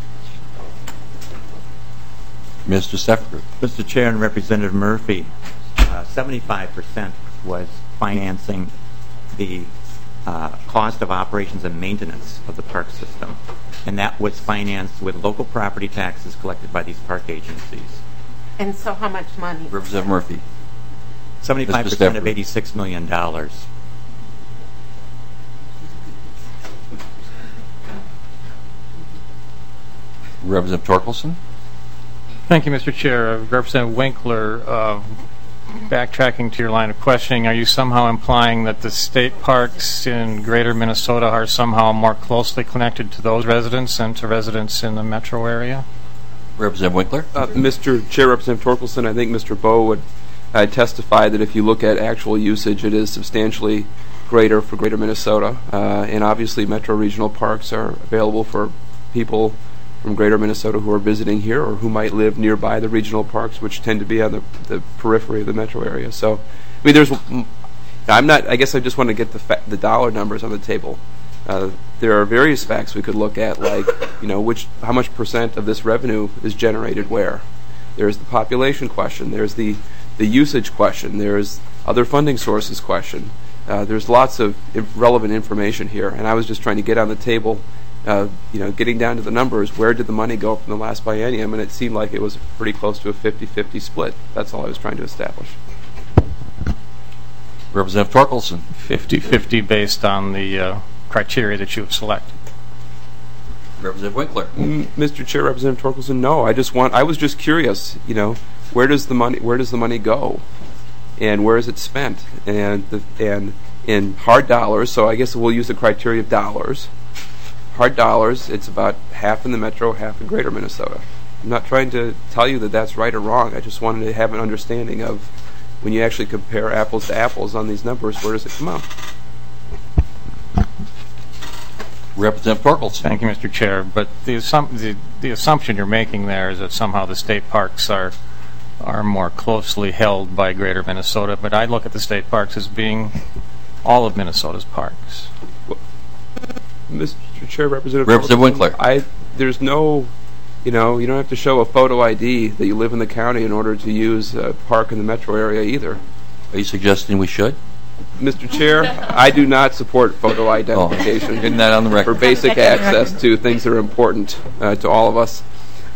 Mr. Stefan.
Mr. Chair and Representative Murphy, 75% was financing the cost of operations and maintenance of the park system, and that was financed with local property taxes collected by these park agencies.
And so how much money?
Representative Murphy.
75% of $86 million.
Representative Torkelson.
Thank you, Mr. Chair. Representative Winkler, backtracking to your line of questioning, are you somehow implying that the state parks in greater Minnesota are somehow more closely connected to those residents than to residents in the metro area?
Representative Winkler.
Mr. Chair, Representative Torkelson, I think Mr. Bowe would testify that if you look at actual usage, it is substantially greater for greater Minnesota. And obviously metro regional parks are available for people from greater Minnesota who are visiting here or who might live nearby the regional parks, which tend to be on the periphery of the metro area. So, I mean, I guess I just want to get the dollar numbers on the table. There are various facts we could look at, like, how much percent of this revenue is generated where. There's the population question. There's the usage question. There's other funding sources question. There's lots of relevant information here, and I was just trying to get on the table, getting down to the numbers. Where did the money go from the last biennium? And it seemed like it was pretty close to a 50-50 split. That's all I was trying to establish.
Representative Torkelson.
50-50 based on the criteria that you have selected.
Representative Winkler.
Mr. Chair, Representative Torkelson, no. I was just curious. Where does the money go, and where is it spent? And in hard dollars. So I guess we'll use the criteria of dollars. Hard dollars, it's about half in the metro, half in greater Minnesota. I'm not trying to tell you that that's right or wrong. I just wanted to have an understanding of when you actually compare apples to apples on these numbers, where does it come out?
Representative Torkelson.
Thank you, Mr. Chair. But the assumption you're making there is that somehow the state parks are more closely held by greater Minnesota. But I look at the state parks as being all of Minnesota's parks.
Mr. Chair, Representative
Winkler.
There's no, you don't have to show a photo ID that you live in the county in order to use a park in the metro area either.
Are you suggesting we should?
Mr. Chair, I do not support photo identification
getting that on the record.
for basic access to things that are important to all of us.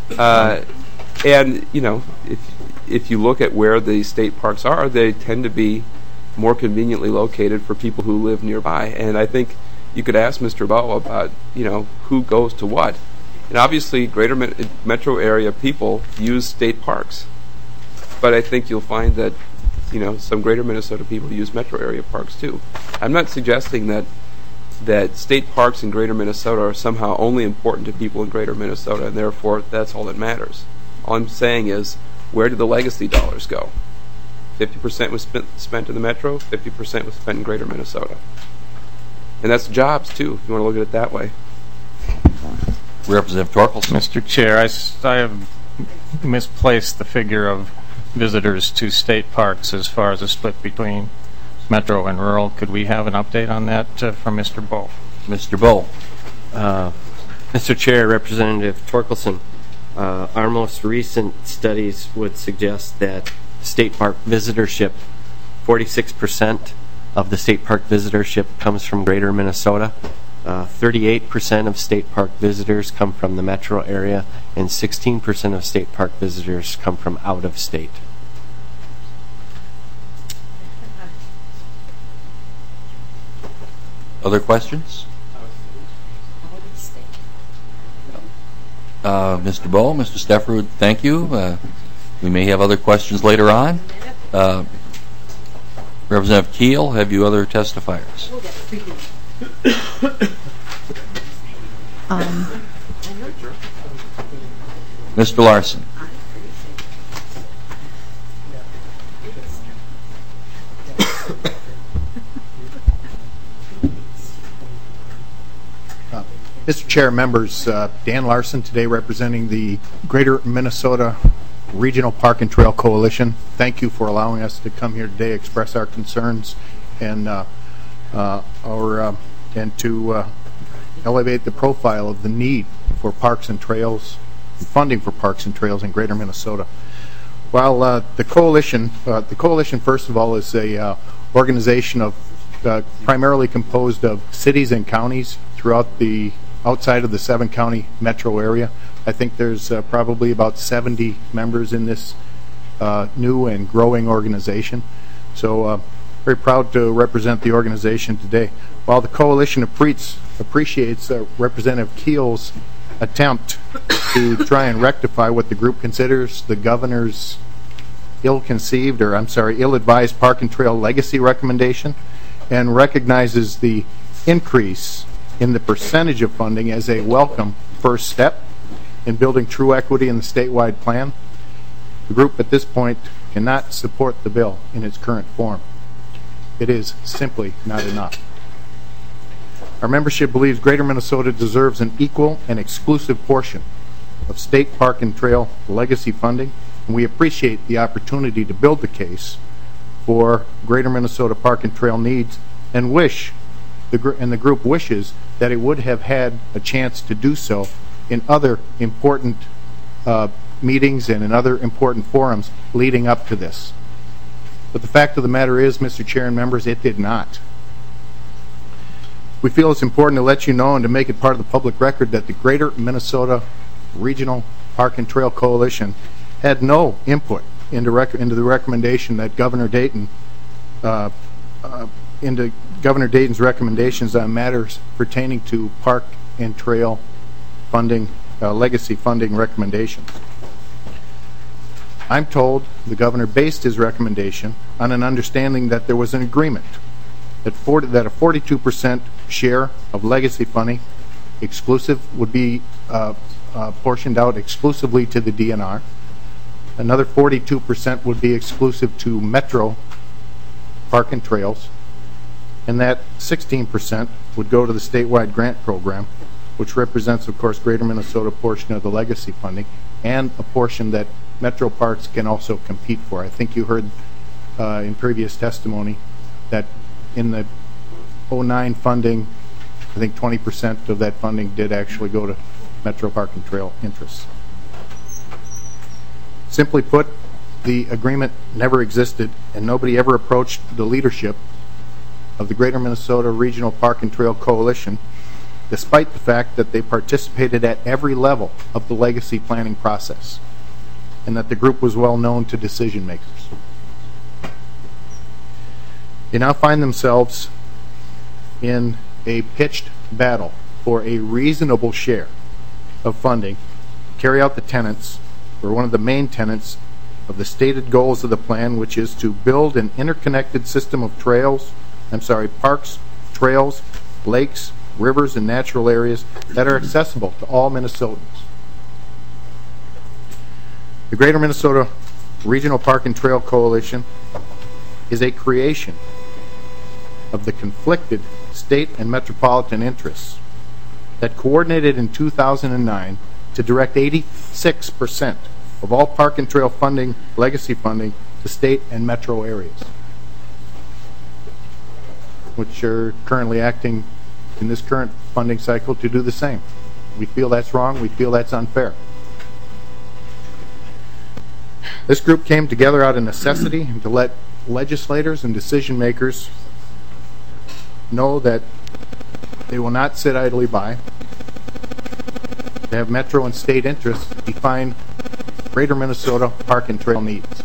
And, if you look at where the state parks are, they tend to be more conveniently located for people who live nearby. And I think you could ask Mr. Bowe about, who goes to what. And obviously, greater metro area people use state parks. But I think you'll find that, some greater Minnesota people use metro area parks too. I'm not suggesting that state parks in greater Minnesota are somehow only important to people in greater Minnesota, and therefore that's all that matters. All I'm saying is, where did the legacy dollars go? 50% was spent in the metro, 50% was spent in greater Minnesota. And that's jobs too, if you want to look at it that way.
Representative Torkelson.
Mr. Chair, I have misplaced the figure of visitors to state parks as far as a split between metro and rural. Could we have an update on that from Mr. Bowe?
Mr. Bowe.
Mr. Chair, Representative Torkelson, our most recent studies would suggest that state park visitorship, 46% of the state park visitorship comes from greater Minnesota. 38% of state park visitors come from the metro area, and 16% of state park visitors come from out of state.
Other questions? Mr. Bowe, Mr. Stefferud, thank you. We may have other questions later on. Representative Keel, have you other testifiers? Mr. Larson.
Mr. Chair, members, Dan Larson today representing the Greater Minnesota Regional Park and Trail Coalition. Thank you for allowing us to come here today, express our concerns, and to elevate the profile of the need for parks and trails, and funding for parks and trails in Greater Minnesota. While the coalition, first of all, is a organization of primarily composed of cities and counties throughout the outside of the 7-county metro area. I think there's probably about 70 members in this new and growing organization. So very proud to represent the organization today. While the coalition appreciates Representative Keel's attempt to try and rectify what the group considers the governor's ill-advised park and trail legacy recommendation, and recognizes the increase in the percentage of funding as a welcome first step in building true equity in the statewide plan, the group at this point cannot support the bill in its current form. It is simply not enough. Our membership believes Greater Minnesota deserves an equal and exclusive portion of state park and trail legacy funding, and we appreciate the opportunity to build the case for Greater Minnesota park and trail needs, and the group wishes that it would have had a chance to do so in other important meetings and in other important forums leading up to this. But the fact of the matter is, Mr. Chair and members, it did not. We feel it's important to let you know and to make it part of the public record that the Greater Minnesota Regional Park and Trail Coalition had no input into the recommendation that Governor Dayton into Governor Dayton's recommendations on matters pertaining to park and trail funding, legacy funding recommendations. I'm told the governor based his recommendation on an understanding that there was an agreement that a 42% share of legacy funding would be portioned out exclusively to the DNR. Another 42% would be exclusive to Metro Park and Trails, and that 16% would go to the statewide grant program, which represents, of course, Greater Minnesota portion of the legacy funding, and a portion that Metro Parks can also compete for. I think you heard in previous testimony that in the 09 funding, I think 20% of that funding did actually go to Metro Park and Trail interests. Simply put, the agreement never existed, and nobody ever approached the leadership of the Greater Minnesota Regional Park and Trail Coalition, despite the fact that they participated at every level of the legacy planning process, and that the group was well known to decision makers. They now find themselves in a pitched battle for a reasonable share of funding carry out the tenets, or one of the main tenets, of the stated goals of the plan, which is to build an interconnected system of parks, trails, lakes, rivers, and natural areas that are accessible to all Minnesotans. The Greater Minnesota Regional Park and Trail Coalition is a creation of the conflicted state and metropolitan interests that coordinated in 2009 to direct 86% of all park and trail funding, legacy funding, to state and metro areas, which are currently acting in this current funding cycle to do the same. We feel that's wrong. We feel that's unfair. This group came together out of necessity and to let legislators and decision makers know that they will not sit idly by, to have metro and state interests define Greater Minnesota park and trail needs.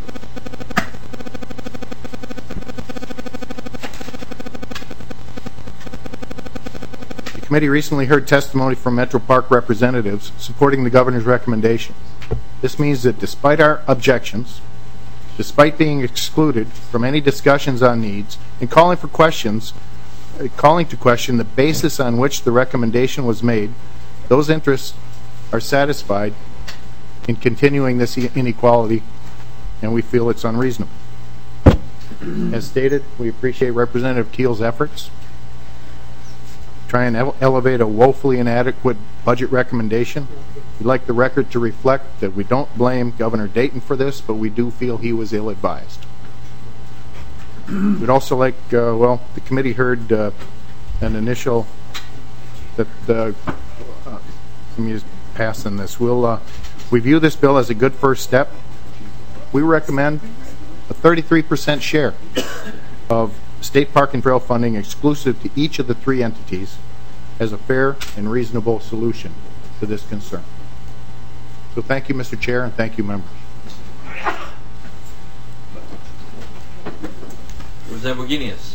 The committee recently heard testimony from Metro Park representatives supporting the governor's recommendation. This means that despite our objections, despite being excluded from any discussions on needs, and calling to question the basis on which the recommendation was made, those interests are satisfied in continuing this inequality, and we feel it's unreasonable. As stated, we appreciate Representative Keel's efforts to try and elevate a woefully inadequate budget recommendation. We'd like the record to reflect that we don't blame Governor Dayton for this, but we do feel he was ill-advised. We'd also like, the committee heard an initial that, let me just pass on this. We view this bill as a good first step. We recommend a 33% share of state park and trail funding exclusive to each of the three entities as a fair and reasonable solution to this concern. So thank you, Mr. Chair, and thank you, members.
Representative Wagenius.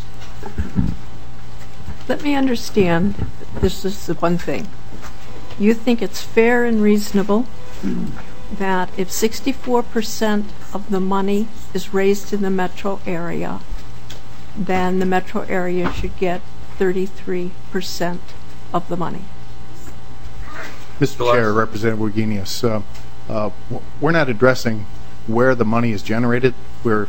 Let me understand, this is the one thing. You think it's fair and reasonable that if 64% of the money is raised in the metro area, then the metro area should get 33% of the money?
Mr. Chair, Representative Wagenius, we're not addressing where the money is generated. We're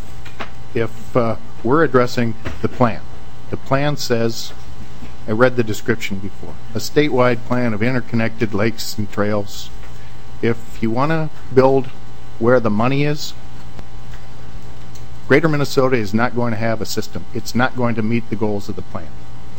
addressing the plan. The plan says, I read the description before, a statewide plan of interconnected lakes and trails. If you want to build where the money is, Greater Minnesota is not going to have a system. It's not going to meet the goals of the plan.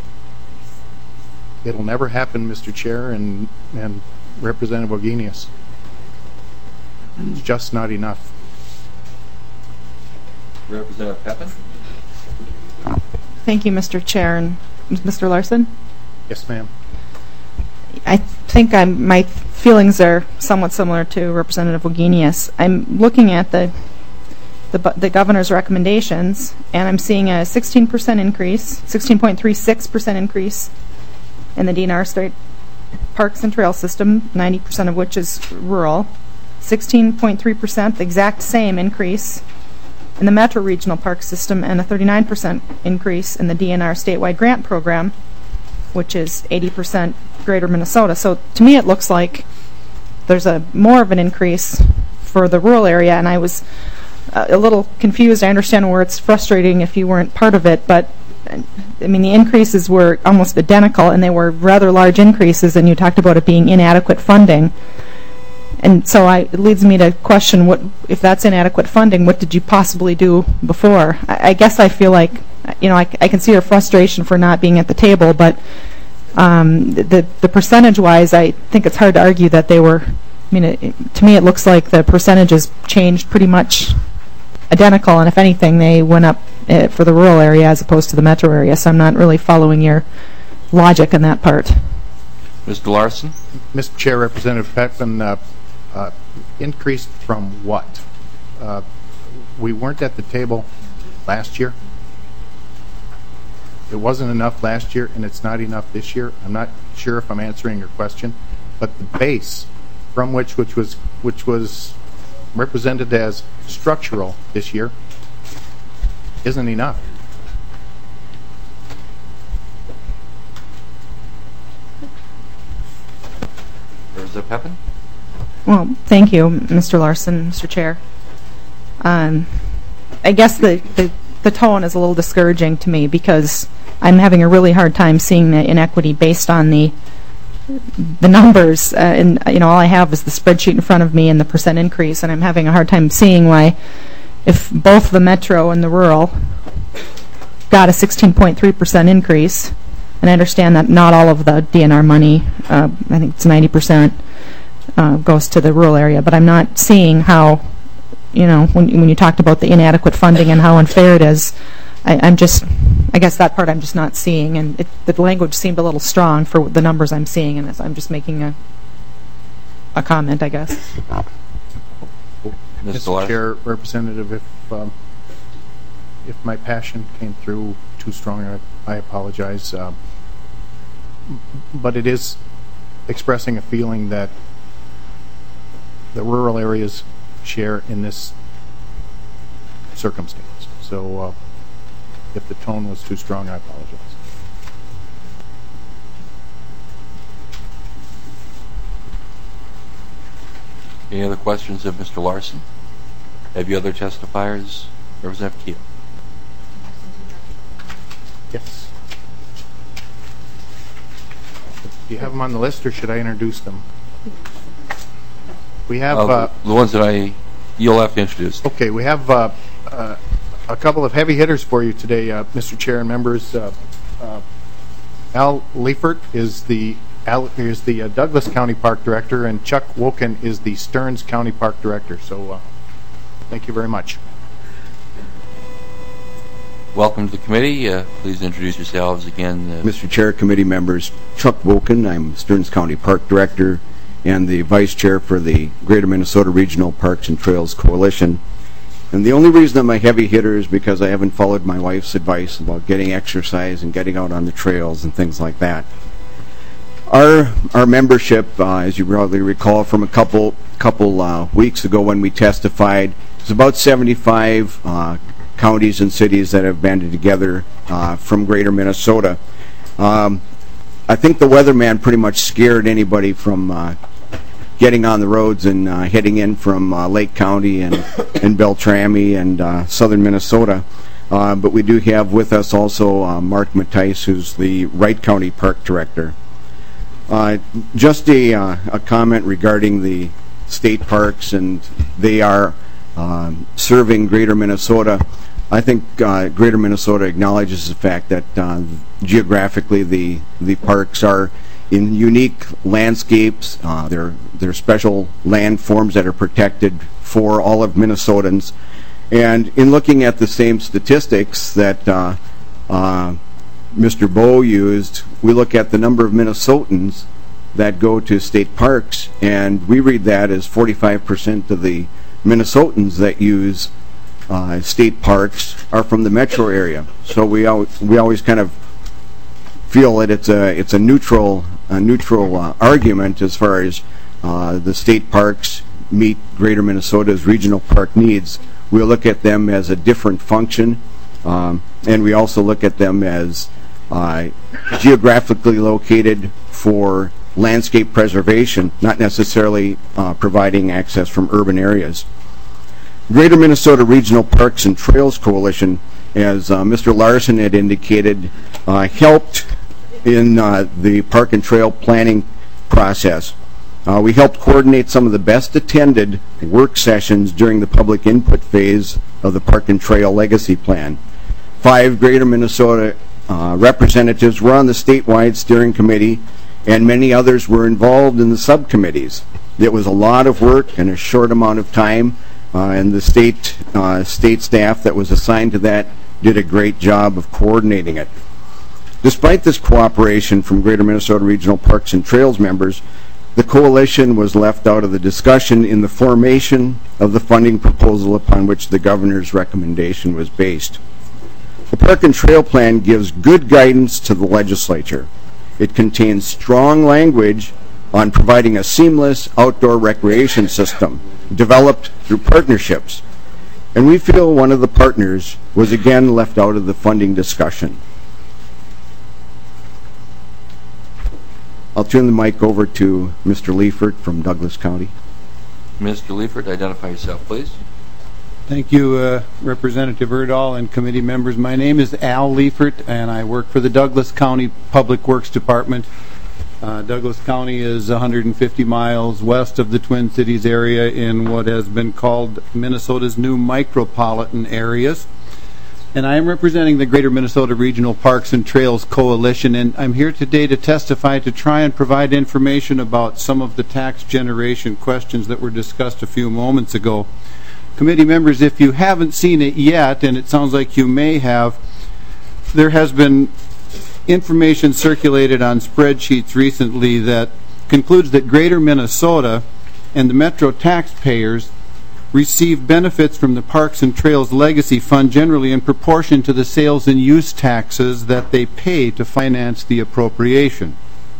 It'll never happen, Mr. Chair and Representative Wagenius. It's just not enough.
Representative Pepin.
Thank you, Mr. Chair. And Mr. Larson?
Yes, ma'am.
I think my feelings are somewhat similar to Representative Wagenius. I'm looking at the governor's recommendations, and I'm seeing a 16% increase, 16.36% increase in the DNR state parks and trail system, 90% of which is rural, 16.3%, the exact same increase in the Metro Regional Park System, and a 39% increase in the DNR statewide grant program, which is 80% Greater Minnesota. So to me it looks like there's more of an increase for the rural area, and I was a little confused. I understand where it's frustrating if you weren't part of it, but I mean the increases were almost identical, and they were rather large increases, and you talked about it being inadequate funding. And so it leads me to question, what if that's inadequate funding, what did you possibly do before? I guess I feel like, I can see your frustration for not being at the table, but the percentage-wise, I think it's hard to argue that they were, to me it looks like the percentages changed pretty much identical, and if anything, they went up for the rural area as opposed to the metro area, so I'm not really following your logic in that part.
Mr. Larson?
Mr. Chair, Representative Pepin, increased from what? We weren't at the table last year. It wasn't enough last year, and it's not enough this year. I'm not sure if I'm answering your question. but the base from which was represented as structural this year isn't enough.
Representative Pepin?
Well, thank you, Mr. Larson, Mr. Chair. I guess the tone is a little discouraging to me because I'm having a really hard time seeing the inequity based on the numbers. And all I have is the spreadsheet in front of me and the percent increase, and I'm having a hard time seeing why, if both the metro and the rural got a 16.3% increase, and I understand that not all of the DNR money, I think it's 90%, goes to the rural area, but I'm not seeing how, when you talked about the inadequate funding and how unfair it is, I guess that part I'm just not seeing, and the language seemed a little strong for the numbers I'm seeing, and I'm just making a comment, I guess.
Mr. Chair, Representative, if my passion came through too strong, I apologize. But it is expressing a feeling that the rural areas share in this circumstance. So if the tone was too strong, I apologize.
Any other questions of Mr. Larson? Have you other testifiers? Representative Keel.
Yes. Do you have them on the list, or should I introduce them? We have
the ones that you'll have to introduce.
Okay, we have a couple of heavy hitters for you today, Mr. Chair and members. Al Liefert is the Douglas County Park Director, and Chuck Woken is the Stearns County Park Director. So thank you very much.
Welcome to the committee. Please introduce yourselves again.
Mr. Chair, committee members, Chuck Woken. I'm Stearns County Park Director and the Vice Chair for the Greater Minnesota Regional Parks and Trails Coalition. And the only reason I'm a heavy hitter is because I haven't followed my wife's advice about getting exercise and getting out on the trails and things like that. Our membership, as you probably recall from a couple weeks ago when we testified, is about 75 counties and cities that have banded together from Greater Minnesota. I think the weatherman pretty much scared anybody from getting on the roads and heading in from Lake County and Beltrami and southern Minnesota. But we do have with us also Mark Mattice, who's the Wright County Park Director. Just a comment regarding the state parks, and they are serving Greater Minnesota. I think Greater Minnesota acknowledges the fact that geographically the parks are in unique landscapes. They're special landforms that are protected for all of Minnesotans. And in looking at the same statistics that Mr. Bowe used, we look at the number of Minnesotans that go to state parks, and we read that as 45% of the Minnesotans that use state parks are from the metro area. So we always kind of feel that it's a neutral argument as far as the state parks meet Greater Minnesota's regional park needs. We look at them as a different function, and we also look at them as geographically located for landscape preservation, not necessarily providing access from urban areas. Greater Minnesota Regional Parks and Trails Coalition, as Mr. Larson had indicated, helped in the park and trail planning process. We helped coordinate some of the best attended work sessions during the public input phase of the Park and Trail Legacy Plan. 5 Greater Minnesota representatives were on the statewide steering committee, and many others were involved in the subcommittees. It was a lot of work in a short amount of time, and the state staff that was assigned to that did a great job of coordinating it. Despite this cooperation from Greater Minnesota Regional Parks and Trails members, the coalition was left out of the discussion in the formation of the funding proposal upon which the governor's recommendation was based. The Park and Trail Plan gives good guidance to the legislature. It contains strong language on providing a seamless outdoor recreation system developed through partnerships. And we feel one of the partners was again left out of the funding discussion. I'll turn the mic over to Mr. Liefert from Douglas County.
Mr. Liefert, identify yourself, please.
Thank you, Representative Erdahl and committee members. My name is Al Liefert, and I work for the Douglas County Public Works Department. Douglas County is 150 miles west of the Twin Cities area in what has been called Minnesota's new micropolitan areas. And I am representing the Greater Minnesota Regional Parks and Trails Coalition, and I'm here today to testify to try and provide information about some of the tax generation questions that were discussed a few moments ago. Committee members, if you haven't seen it yet, and it sounds like you may have, there has been information circulated on spreadsheets recently that concludes that Greater Minnesota and the Metro taxpayers receive benefits from the Parks and Trails Legacy Fund generally in proportion to the sales and use taxes that they pay to finance the appropriation.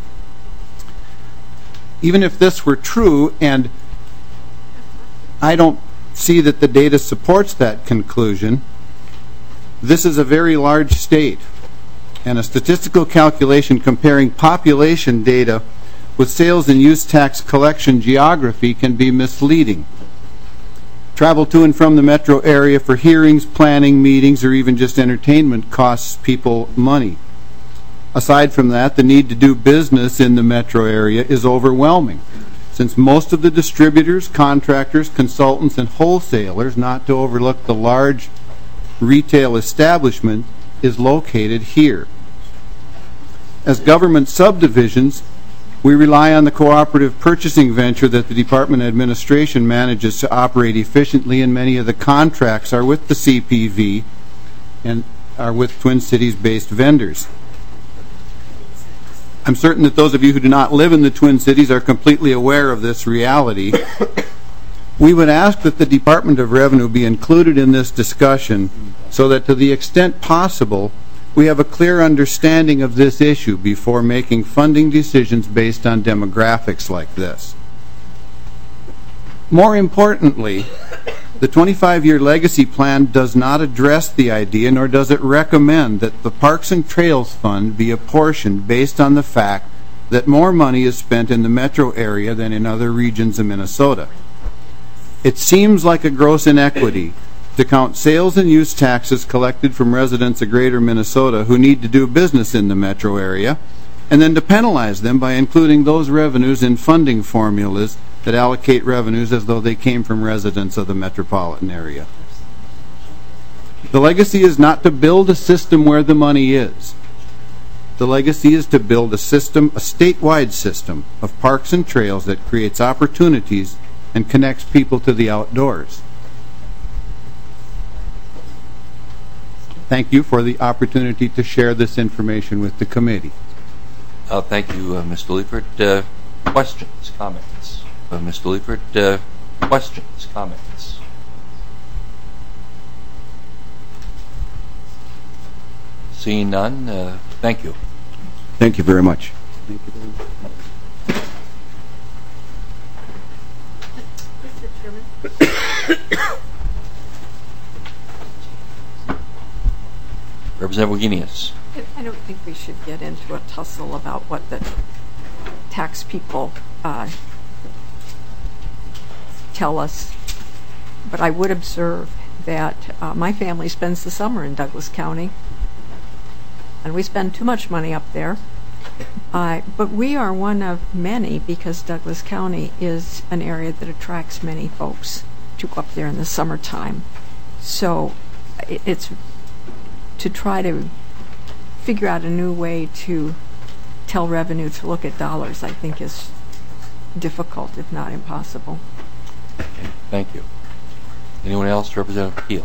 Even if this were true, and I don't see that the data supports that conclusion, this is a very large state, and a statistical calculation comparing population data with sales and use tax collection geography can be misleading. Travel to and from the metro area for hearings, planning, meetings, or even just entertainment costs people money. Aside from that, the need to do business in the metro area is overwhelming, since most of the distributors, contractors, consultants, and wholesalers, not to overlook the large retail establishment, is located here. As government subdivisions, we rely on the cooperative purchasing venture that the Department of Administration manages to operate efficiently, and many of the contracts are with the CPV and are with Twin Cities-based vendors. I'm certain that those of you who do not live in the Twin Cities are completely aware of this reality. We would ask that the Department of Revenue be included in this discussion so that to the extent possible, we have a clear understanding of this issue before making funding decisions based on demographics like this. More importantly, the 25-year legacy plan does not address the idea, nor does it recommend that the Parks and Trails Fund be apportioned based on the fact that more money is spent in the metro area than in other regions of Minnesota. It seems like a gross inequity to count sales and use taxes collected from residents of Greater Minnesota who need to do business in the metro area, and then to penalize them by including those revenues in funding formulas that allocate revenues as though they came from residents of the metropolitan area. The legacy is not to build a system where the money is. The legacy is to build a system, a statewide system of parks and trails that creates opportunities and connects people to the outdoors. Thank you for the opportunity to share this information with the committee.
Thank you, Mr. Liefert. Questions, comments? Mr. Liefert, questions, comments? Seeing none, thank you.
Thank you very much.
Thank you very much.
Mr. Chairman.
Representative Wagenius.
I don't think we should get into a tussle about what the tax people tell us, but I would observe that my family spends the summer in Douglas County, and we spend too much money up there. But we are one of many, because Douglas County is an area that attracts many folks to go up there in the summertime. So it's to try to figure out a new way to tell revenue to look at dollars, I think, is difficult, if not impossible.
Thank you. Anyone else? Representative Keel.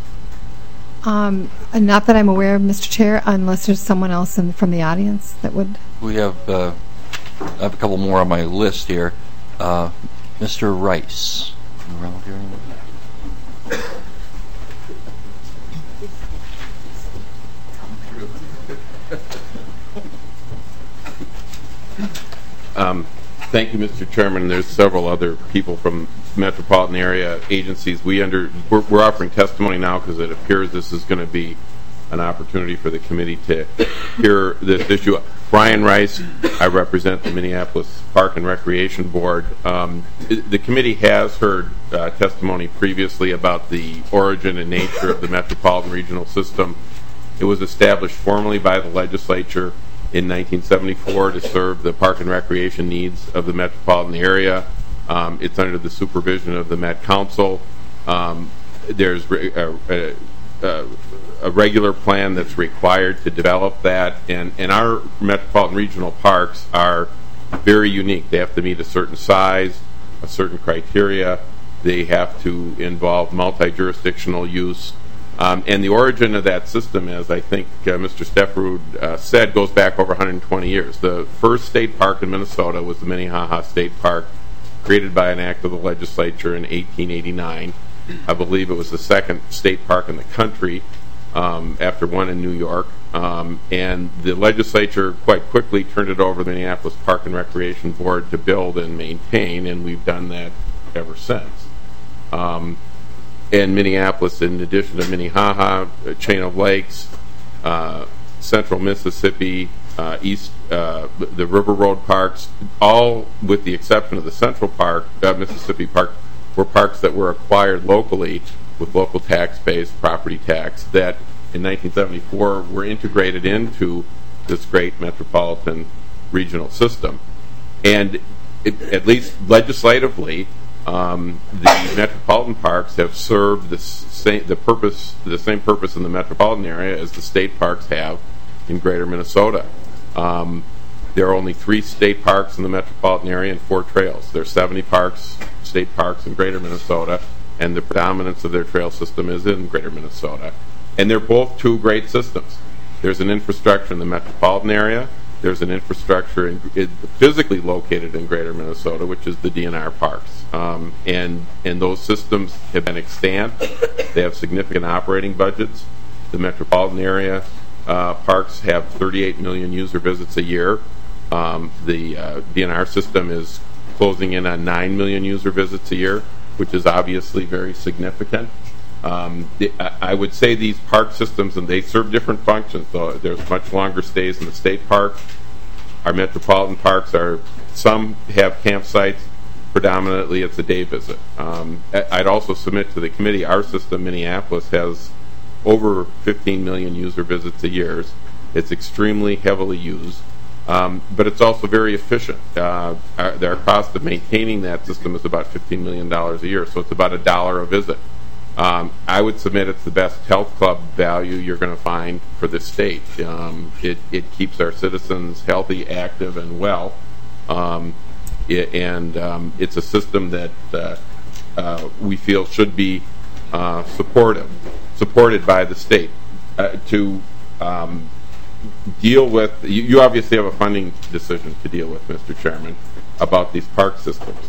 Not that I'm aware of, Mr. Chair, unless there's someone else from the audience that would.
We have, I have a couple more on my list here. Mr. Rice. Around here anymore?
Thank you, Mr. Chairman. There's several other people from metropolitan area agencies. We're offering testimony now because it appears this is going to be an opportunity for the committee to hear this issue. Brian Rice, I represent the Minneapolis Park and Recreation Board. The committee has heard testimony previously about the origin and nature of the metropolitan regional system. It was established formally by the legislature in 1974 to serve the park and recreation needs of the metropolitan area. It's under the supervision of the Met Council. There's a regular plan that's required to develop that, and our metropolitan regional parks are very unique. They have to meet a certain size, a certain criteria. They have to involve multi-jurisdictional use. And the origin of that system, as I think Mr. Stefferud said, goes back over 120 years. The first state park in Minnesota was the Minnehaha State Park, created by an act of the legislature in 1889. I believe it was the second state park in the country, after one in New York. And the legislature quite quickly turned it over to the Minneapolis Park and Recreation Board to build and maintain, and we've done that ever since. And Minneapolis, in addition to Minnehaha, a chain of lakes, central Mississippi, the River Road parks, all with the exception of the Central Park, Mississippi Park, were parks that were acquired locally with local tax-based property tax that in 1974 were integrated into this great metropolitan regional system. And at least legislatively, the metropolitan parks have served the same purpose in the metropolitan area as the state parks have in greater Minnesota. There are only 3 state parks in the metropolitan area and 4 trails. There are 70 state parks in greater Minnesota, and the predominance of their trail system is in greater Minnesota. And they're both 2 great systems. There's an infrastructure in the metropolitan area. There's an infrastructure physically located in greater Minnesota, which is the DNR parks. And those systems have been extant. They have significant operating budgets. The metropolitan area parks have 38 million user visits a year. The DNR system is closing in on 9 million user visits a year, which is obviously very significant. I would say these park systems, and they serve different functions. So there's much longer stays in the state park. Our metropolitan parks some have campsites. Predominantly, it's a day visit. I'd also submit to the committee, our system, Minneapolis, has over 15 million user visits a year. It's extremely heavily used, but it's also very efficient. Their cost of maintaining that system is about $15 million a year, so it's about $1 a visit. I would submit it's the best health club value you're going to find for the state. It keeps our citizens healthy, active, and well. It's a system that we feel should be supported by the state to deal with. You obviously have a funding decision to deal with, Mr. Chairman, about these park systems.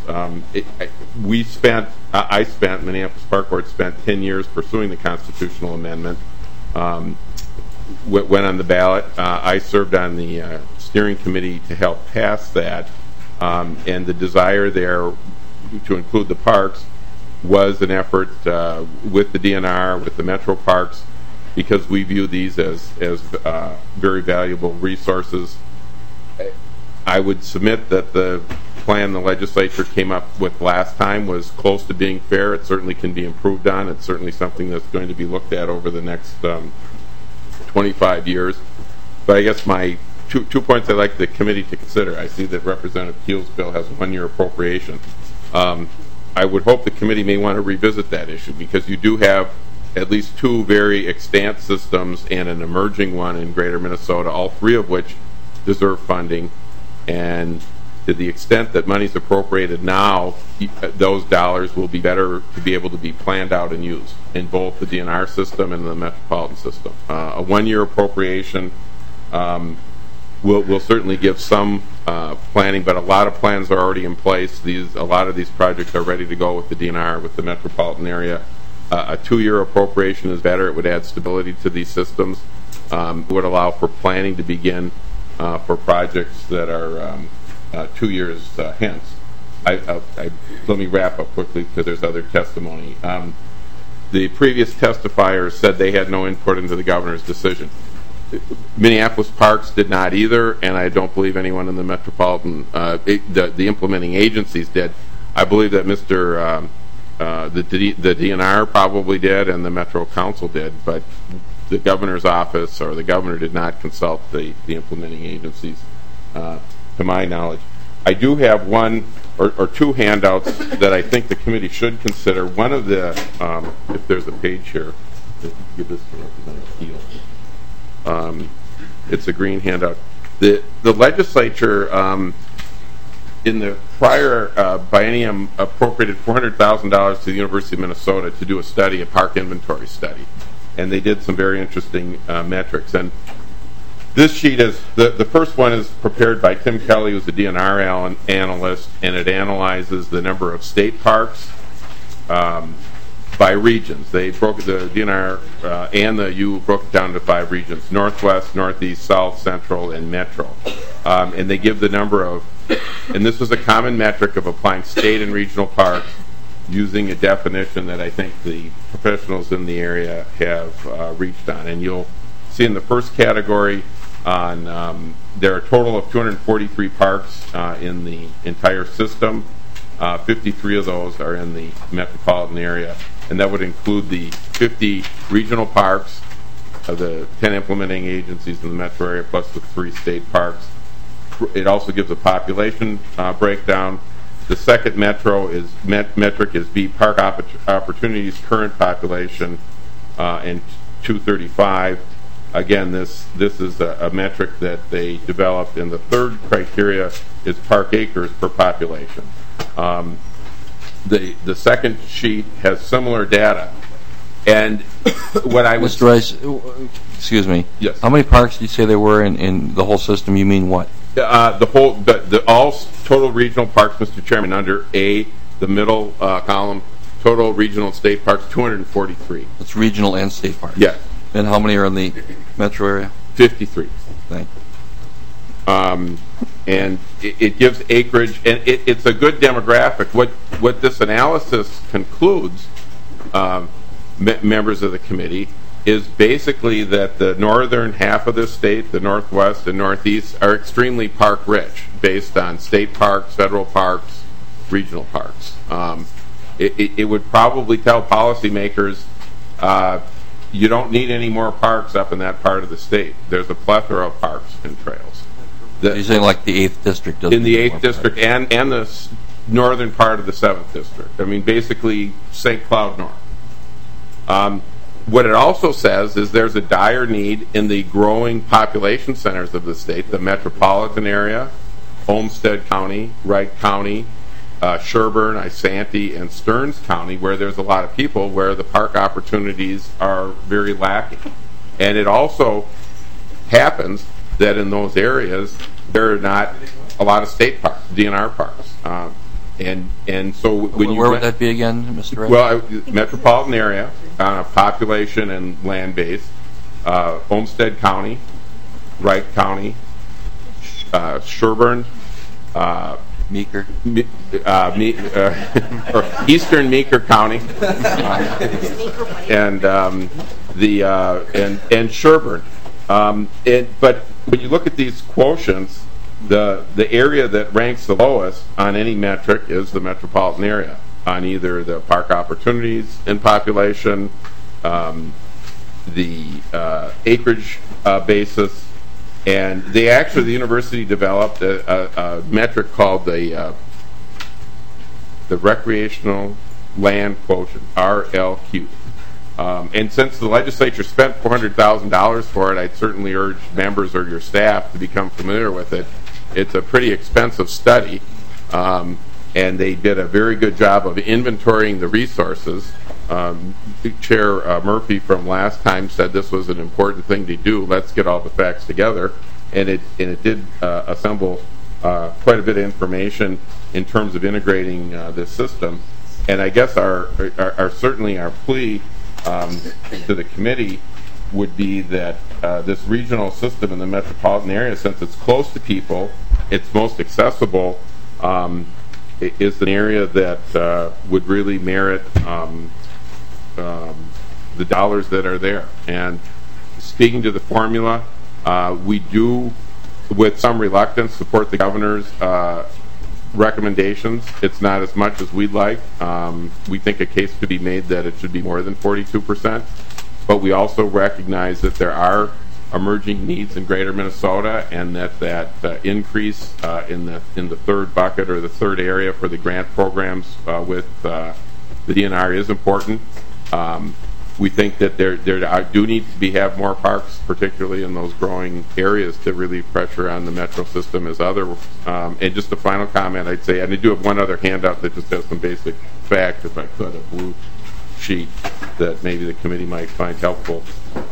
Minneapolis Park Board spent 10 years pursuing the constitutional amendment. Went on the ballot. I served on the steering committee to help pass that, and the desire there to include the parks was an effort with the DNR, with the metro parks, because we view these as very valuable resources. I would submit that the plan the legislature came up with last time was close to being fair. It certainly can be improved on. It's certainly something that's going to be looked at over the next 25 years. But I guess my two points I'd like the committee to consider. I see that Representative Keel's bill has a 1-year appropriation. I would hope the committee may want to revisit that issue, because you do have at least 2 very extant systems and an emerging one in greater Minnesota, all 3 of which deserve funding. And to the extent that money's appropriated now, those dollars will be better to be able to be planned out and used in both the DNR system and the metropolitan system. A 1-year appropriation will certainly give some planning, but a lot of plans are already in place. A lot of these projects are ready to go with the DNR, with the metropolitan area. A 2-year appropriation is better. It would add stability to these systems. It would allow for planning to begin for projects that are 2 years hence. Let me wrap up quickly because there's other testimony. The previous testifiers said they had no input into the governor's decision. Minneapolis Parks did not either, and I don't believe anyone in the metropolitan, the implementing agencies did. I believe that the DNR probably did and the Metro Council did, but the governor's office or the governor did not consult the implementing agencies, to my knowledge. I do have one or two handouts that I think the committee should consider. One of the, if there's a page here, give this to Representative Keel. It's a green handout. The legislature in the prior biennium appropriated $400,000 to the University of Minnesota to do a study, a park inventory study, and they did some very interesting metrics. And this sheet is, the first one is prepared by Tim Kelly, who's a DNR analyst, and it analyzes the number of state parks by regions. They broke the DNR and the U broke it down to 5 regions: Northwest, Northeast, South, Central, and Metro. And they give the number of, and this is a common metric of applying state and regional parks using a definition that I think the professionals in the area have reached on. And you'll see in the first category on there are a total of 243 parks in the entire system. 53 of those are in the metropolitan area, and that would include the 50 regional parks, the 10 implementing agencies in the metro area, plus the 3 state parks. It also gives a population breakdown. The second metric is B, park opportunities, current population, and 235. Again, this is a metric that they developed, and the third criteria is park acres per population. The second sheet has similar data, and what I was...
Mr. Rice, excuse me.
Yes.
How many parks do you say there were in the whole system? You mean what?
All total regional parks, Mr. Chairman, under A, the middle column, total regional and state parks, 243.
It's regional and state parks?
Yes.
And how many are in the metro area?
53.
Thank you.
And it gives acreage, and it's a good demographic. What this analysis concludes, members of the committee, is basically that the northern half of the state, the northwest and northeast, are extremely park rich based on state parks, federal parks, regional parks. It would probably tell policymakers you don't need any more parks up in that part of the state. There's a plethora of parks and trails.
You're saying like the 8th district?
In the 8th district and the northern part of the 7th district. I mean, basically St. Cloud North. What it also says is there's a dire need in the growing population centers of the state, the metropolitan area, Olmsted County, Wright County, Sherburne, Isanti, and Stearns County, where there's a lot of people, where the park opportunities are very lacking. And it also happens that in those areas there are not a lot of state parks, DNR parks. And so when
where would that be again, Mr. Wright?
Well, metropolitan area, population and land base, Olmsted County, Wright County, Sherburne,
Meeker,
or Eastern Meeker County, and Sherburne. But when you look at these quotients, the area that ranks the lowest on any metric is the metropolitan area, on either the park opportunities and population, the acreage basis, and the university developed a metric called the recreational land quotient, RLQ. And since the legislature spent $400,000 for it, I'd certainly urge members or your staff to become familiar with it. It's a pretty expensive study, and they did a very good job of inventorying the resources. Chair Murphy from last time said this was an important thing to do. Let's get all the facts together, and it did assemble quite a bit of information in terms of integrating this system. And I guess certainly our plea to the committee would be that this regional system in the metropolitan area, since it's close to people it's most accessible is an area that would really merit the dollars that are there. And speaking to the formula, we do, with some reluctance, support the governor's recommendations. It's not as much as we'd like. We think a case could be made that it should be more than 42%, but we also recognize that there are emerging needs in greater Minnesota, and that increase in the third bucket or the third area for the grant programs with the DNR is important. We think that there do need to have more parks, particularly in those growing areas, to relieve pressure on the metro system as other. And just a final comment, I'd say, and I do have one other handout that just has some basic facts, if I could, a blue sheet that maybe the committee might find helpful.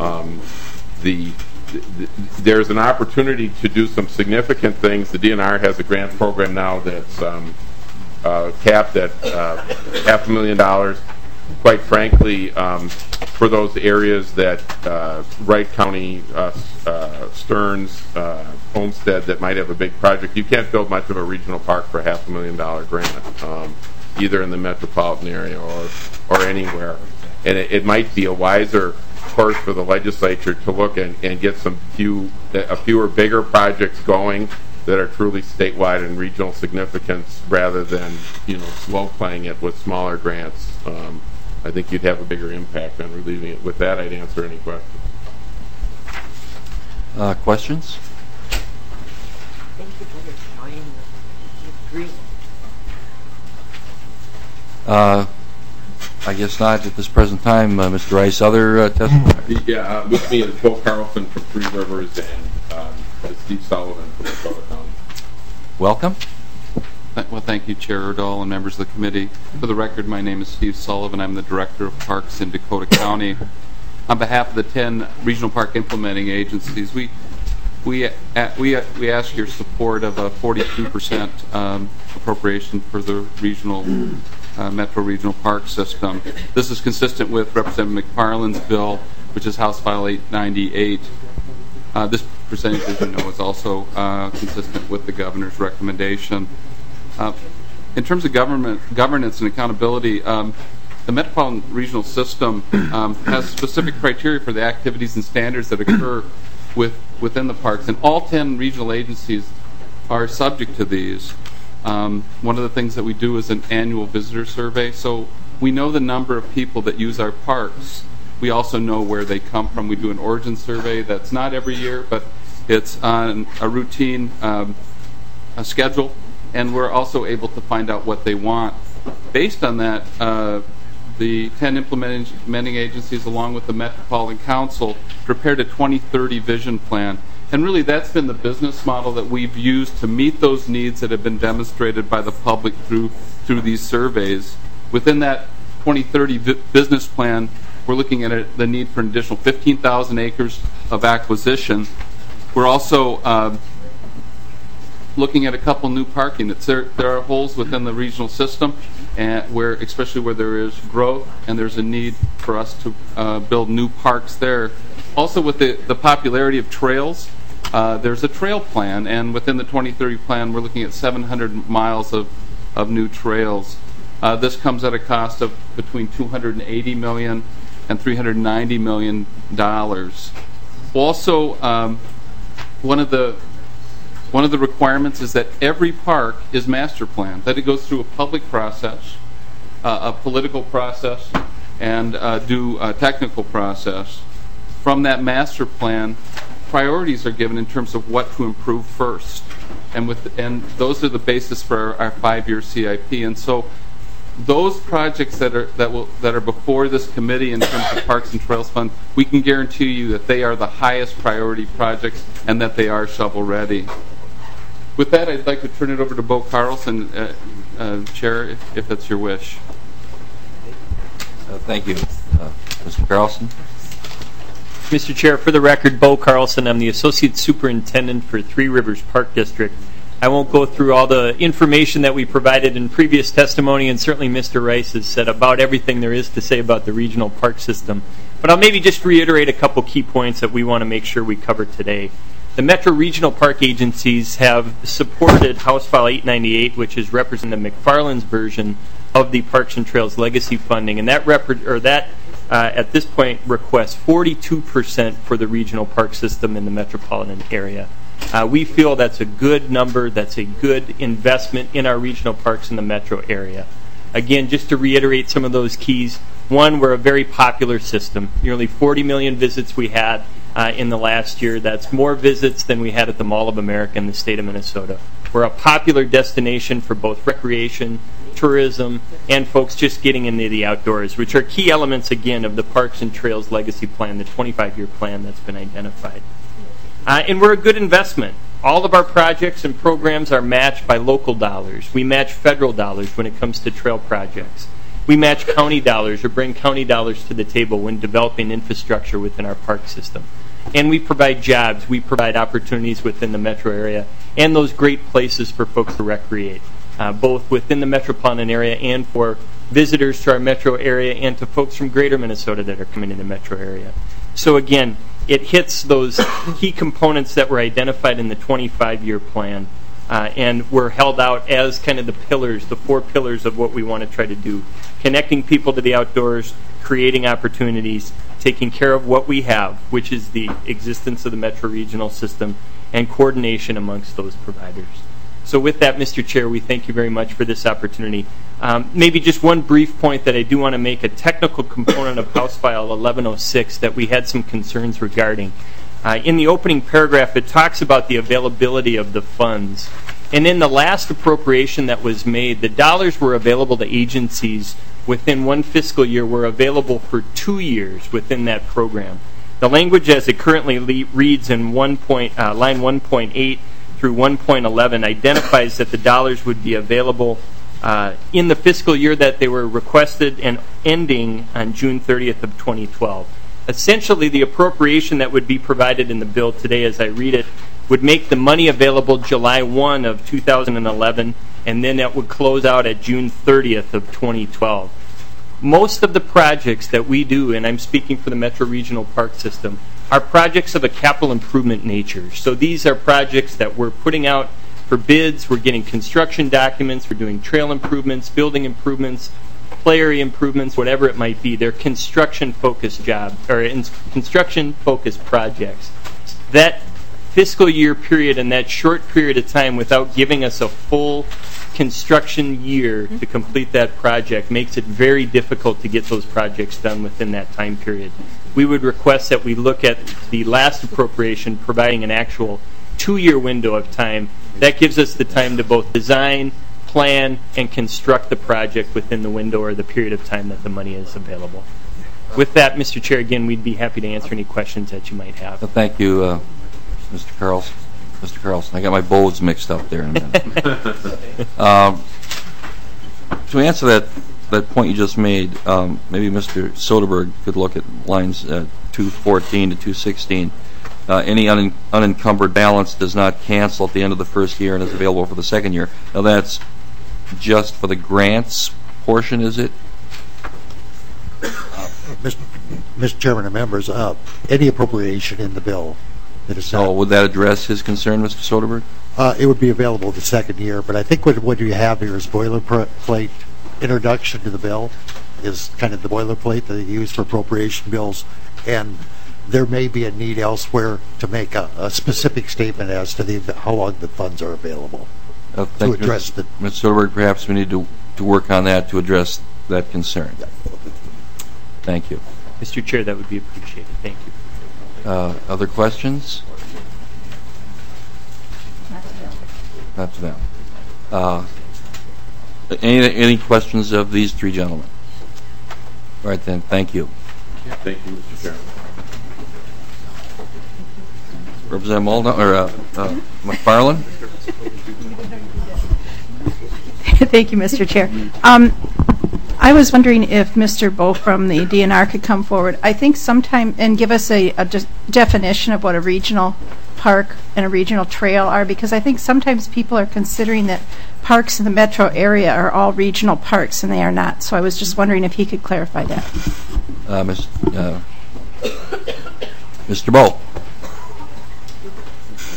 There's an opportunity to do some significant things. The DNR has a grant program now that's capped at $500,000. Quite frankly, for those areas that Wright County, Stearns, Homestead, that might have a big project, you can't build much of a regional park for a $500,000 grant, either in the metropolitan area or anywhere. And it might be a wiser course for the legislature to look and get fewer bigger projects going that are truly statewide and regional significance, rather than slow playing it with smaller grants. I think you'd have a bigger impact on relieving it. With that, I'd answer any questions.
Questions?
Thank you for joining the green.
I guess not at this present time, Mr. Rice. Other testimony?
Yeah, with me is Bo Carlson from Three Rivers and Steve Sullivan from Dakota County.
Welcome.
Well, thank you, Chair Erdahl and members of the committee. For the record, my name is Steve Sullivan. I'm the Director of Parks in Dakota County. On behalf of the 10 regional park implementing agencies, we ask your support of a 42% appropriation for the regional Metro Regional Park System. This is consistent with Representative McFarland's bill, which is House File 898. This percentage, as you know, is also consistent with the governor's recommendation. In terms of governance and accountability, the Metropolitan Regional System has specific criteria for the activities and standards that occur within the parks, and all 10 regional agencies are subject to these. One of the things that we do is an annual visitor survey, so we know the number of people that use our parks. We also know where they come from. We do an origin survey that's not every year, but it's on a routine schedule, and we're also able to find out what they want. Based on that, the 10 implementing agencies, along with the Metropolitan Council, prepared a 2030 vision plan. And really, that's been the business model that we've used to meet those needs that have been demonstrated by the public through these surveys. Within that 2030 business plan, we're looking at the need for an additional 15,000 acres of acquisition. We're also looking at a couple new parking. There are holes within the regional system, especially where there is growth, and there's a need for us to build new parks there. Also, with the popularity of trails, there's a trail plan, and within the 2030 plan, we're looking at 700 miles of new trails. This comes at a cost of between $280 million and $390 million. Also, one of the requirements is that every park is master planned, that it goes through a public process, a political process, and a technical process. From that master plan, priorities are given in terms of what to improve first, and those are the basis for our 5-year CIP. And so, those projects that are before this committee in terms of Parks and Trails Fund, we can guarantee you that they are the highest priority projects and that they are shovel ready. With that, I'd like to turn it over to Bo Carlson, Chair, if that's your wish.
Thank you. Mr. Carlson.
Mr. Chair, for the record, Bo Carlson. I'm the Associate Superintendent for Three Rivers Park District. I won't go through all the information that we provided in previous testimony, and certainly Mr. Rice has said about everything there is to say about the regional park system. But I'll maybe just reiterate a couple key points that we want to make sure we cover today. The Metro Regional Park agencies have supported House File 898, which is Representative McFarland's version of the Parks and Trails legacy funding, and that at this point requests 42% for the regional park system in the metropolitan area. We feel that's a good number, that's a good investment in our regional parks in the metro area. Again, just to reiterate some of those keys, one, we're a very popular system. Nearly 40 million visits we had in the last year. That's more visits than we had at the Mall of America in the state of Minnesota. We're a popular destination for both recreation, tourism, and folks just getting into the outdoors, which are key elements, again, of the Parks and Trails Legacy Plan, the 25-year plan that's been identified. And we're a good investment. All of our projects and programs are matched by local dollars. We match federal dollars when it comes to trail projects. We match county dollars or bring county dollars to the table when developing infrastructure within our park system. And we provide jobs. We provide opportunities within the metro area and those great places for folks to recreate, both within the metropolitan area and for visitors to our metro area and to folks from greater Minnesota that are coming in the metro area. So again, it hits those key components that were identified in the 25-year plan, and we're held out as kind of the pillars, the 4 pillars of what we want to try to do. Connecting people to the outdoors, creating opportunities, taking care of what we have, which is the existence of the metro regional system, and coordination amongst those providers. So with that, Mr. Chair, we thank you very much for this opportunity. Maybe just one brief point that I do want to make, a technical component of House File 1106 that we had some concerns regarding. In the opening paragraph, it talks about the availability of the funds. And in the last appropriation that was made, the dollars were available to agencies within one fiscal year were available for 2 years within that program. The language as it currently reads in line 1.8 through 1.11 identifies that the dollars would be available in the fiscal year that they were requested and ending on June 30th of 2012. Essentially, the appropriation that would be provided in the bill today, as I read it, would make the money available July 1 of 2011, and then that would close out at June 30th of 2012. Most of the projects that we do, and I'm speaking for the Metro Regional Park System, are projects of a capital improvement nature. So these are projects that we're putting out for bids, we're getting construction documents, we're doing trail improvements, building improvements, play area improvements, whatever it might be. They're construction-focused construction-focused projects. That fiscal year period and that short period of time without giving us a full construction year to complete that project makes it very difficult to get those projects done within that time period. We would request that we look at the last appropriation providing an actual 2-year window of time. That gives us the time to both design, plan, and construct the project within the window or the period of time that the money is available. With that, Mr. Chair, again, we'd be happy to answer any questions that you might have.
Well, thank you, Mr. Carlson. Mr. Carlson, I got my bows mixed up there in a minute. To answer that point you just made, maybe Mr. Soderberg could look at lines 214 to 216. Any unencumbered balance does not cancel at the end of the first year and is available for the second year. Now that's just for the grants portion, is it?
Mr. Chairman and members, any appropriation in the bill that is
so would that address his concern, Mr. Soderberg?
It would be available the second year, but I think what you have here is boilerplate introduction to the bill is kind of the boilerplate that they use for appropriation bills, and there may be a need elsewhere to make a specific statement as to how long the funds are available to address the...
Mr. Soderberg, perhaps we need to work on that to address that concern. Thank you.
Mr. Chair, that would be appreciated. Thank you.
Other questions? Not to them. Any questions of these three gentlemen? All right, then. Thank you.
Thank you, Mr. Chairman.
Representative Mulder, or McFarland?
Thank you, Mr. Chair. I was wondering if Mr. Bowe from the DNR could come forward. I think sometime and give us a definition of what a regional park and a regional trail are, because I think sometimes people are considering that parks in the metro area are all regional parks, and they are not. So I was just wondering if he could clarify that.
Mr. Bowe.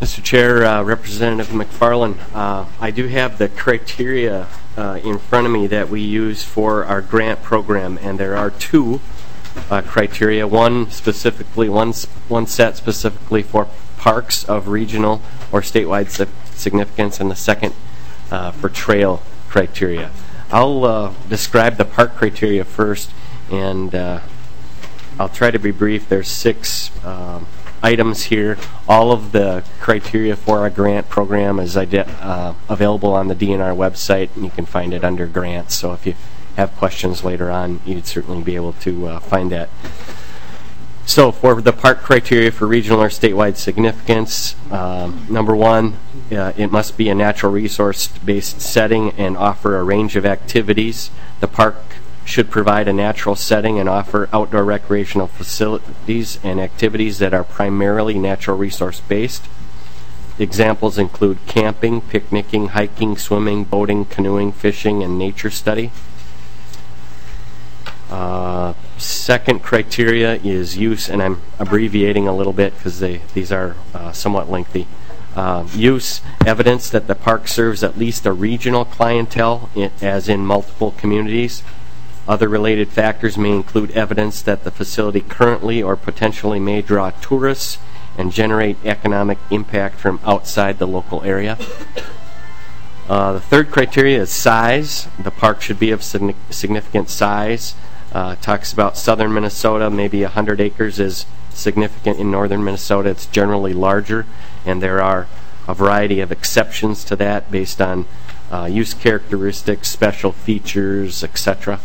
Mr. Chair, Representative McFarland, I do have the criteria in front of me that we use for our grant program, and there are two criteria. One set specifically for parks of regional or statewide significance, and the second for trail criteria. I'll describe the park criteria first, and I'll try to be brief. There's 6 items here. All of the criteria for our grant program is available on the DNR website, and you can find it under grants. So if you have questions later on, you'd certainly be able to find that. So for the park criteria for regional or statewide significance, number 1, it must be a natural resource-based setting and offer a range of activities. The park should provide a natural setting and offer outdoor recreational facilities and activities that are primarily natural resource-based. Examples include camping, picnicking, hiking, swimming, boating, canoeing, fishing, and nature study. Second criteria is use, and I'm abbreviating a little bit because these are somewhat lengthy. Use, evidence that the park serves at least a regional clientele, as in multiple communities. Other related factors may include evidence that the facility currently or potentially may draw tourists and generate economic impact from outside the local area. The third criteria is size. The park should be of significant size. Talks about southern Minnesota, maybe 100 acres is significant. In northern Minnesota, it's generally larger, and there are a variety of exceptions to that based on use characteristics, special features, etc.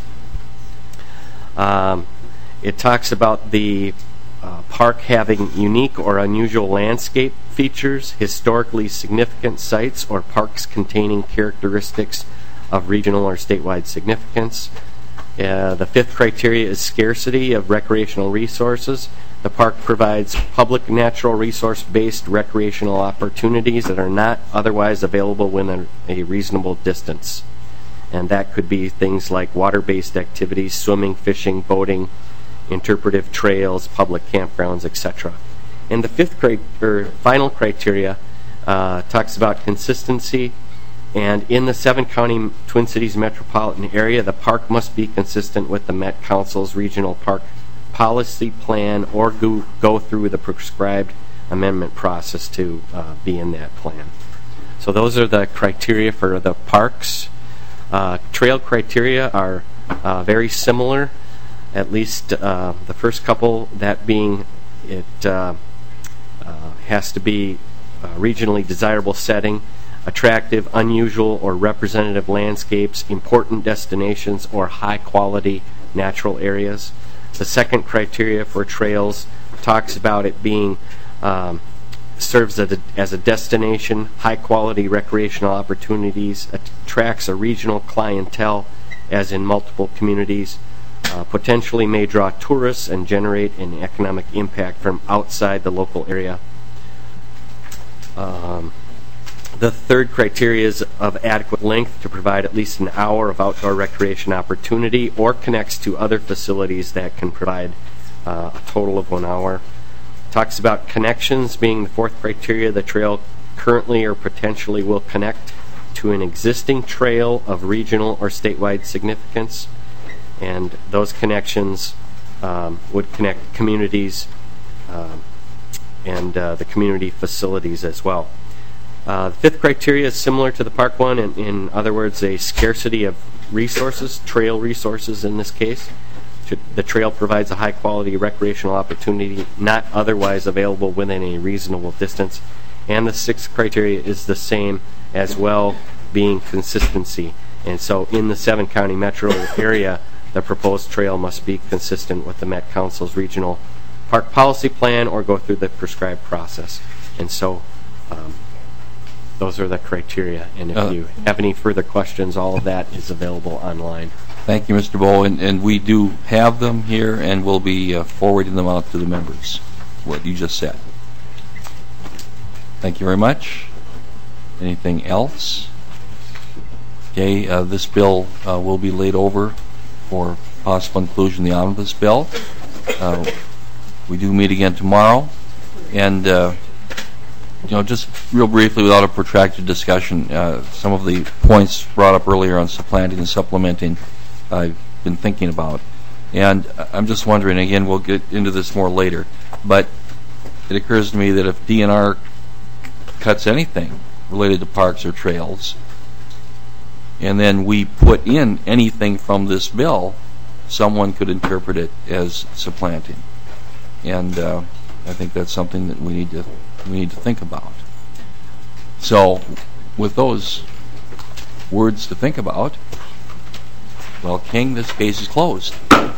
It talks about the park having unique or unusual landscape features, historically significant sites, or parks containing characteristics of regional or statewide significance. The fifth criteria is scarcity of recreational resources. The park provides public natural resource-based recreational opportunities that are not otherwise available within a reasonable distance. And that could be things like water-based activities, swimming, fishing, boating, interpretive trails, public campgrounds, etc. And the fifth final criteria talks about consistency. And in the 7-county Twin Cities metropolitan area, the park must be consistent with the Met Council's regional park policy plan or go through the prescribed amendment process to be in that plan. So those are the criteria for the parks. Trail criteria are very similar, at least the first couple, that being it has to be a regionally desirable setting, attractive, unusual, or representative landscapes, important destinations, or high-quality natural areas. The second criteria for trails talks about it being serves as a destination, high-quality recreational opportunities, attracts a regional clientele, as in multiple communities, potentially may draw tourists and generate an economic impact from outside the local area. The third criteria is of adequate length to provide at least an hour of outdoor recreation opportunity or connects to other facilities that can provide a total of 1 hour. Talks about connections being the fourth criteria. The trail currently or potentially will connect to an existing trail of regional or statewide significance, and those connections would connect communities and the community facilities as well. The fifth criteria is similar to the park one, in other words, a scarcity of resources, trail resources in this case. The trail provides a high-quality recreational opportunity not otherwise available within a reasonable distance. And the sixth criteria is the same as well, being consistency. And so in the 7-county metro area, the proposed trail must be consistent with the Met Council's regional park policy plan or go through the prescribed process. And so those are the criteria. And if you have any further questions, all of that is available online.
Thank you, Mr. Bowe. And we do have them here, and we'll be forwarding them out to the members, what you just said. Thank you very much. Anything else? Okay, this bill will be laid over for possible inclusion in the omnibus bill. We do meet again tomorrow, and just real briefly, without a protracted discussion, some of the points brought up earlier on supplanting and supplementing, I've been thinking about. And I'm just wondering, again, we'll get into this more later, but it occurs to me that if DNR cuts anything related to parks or trails, and then we put in anything from this bill, someone could interpret it as supplanting. And I think that's something that we need to think about. So, with those words to think about, well, King, this case is closed.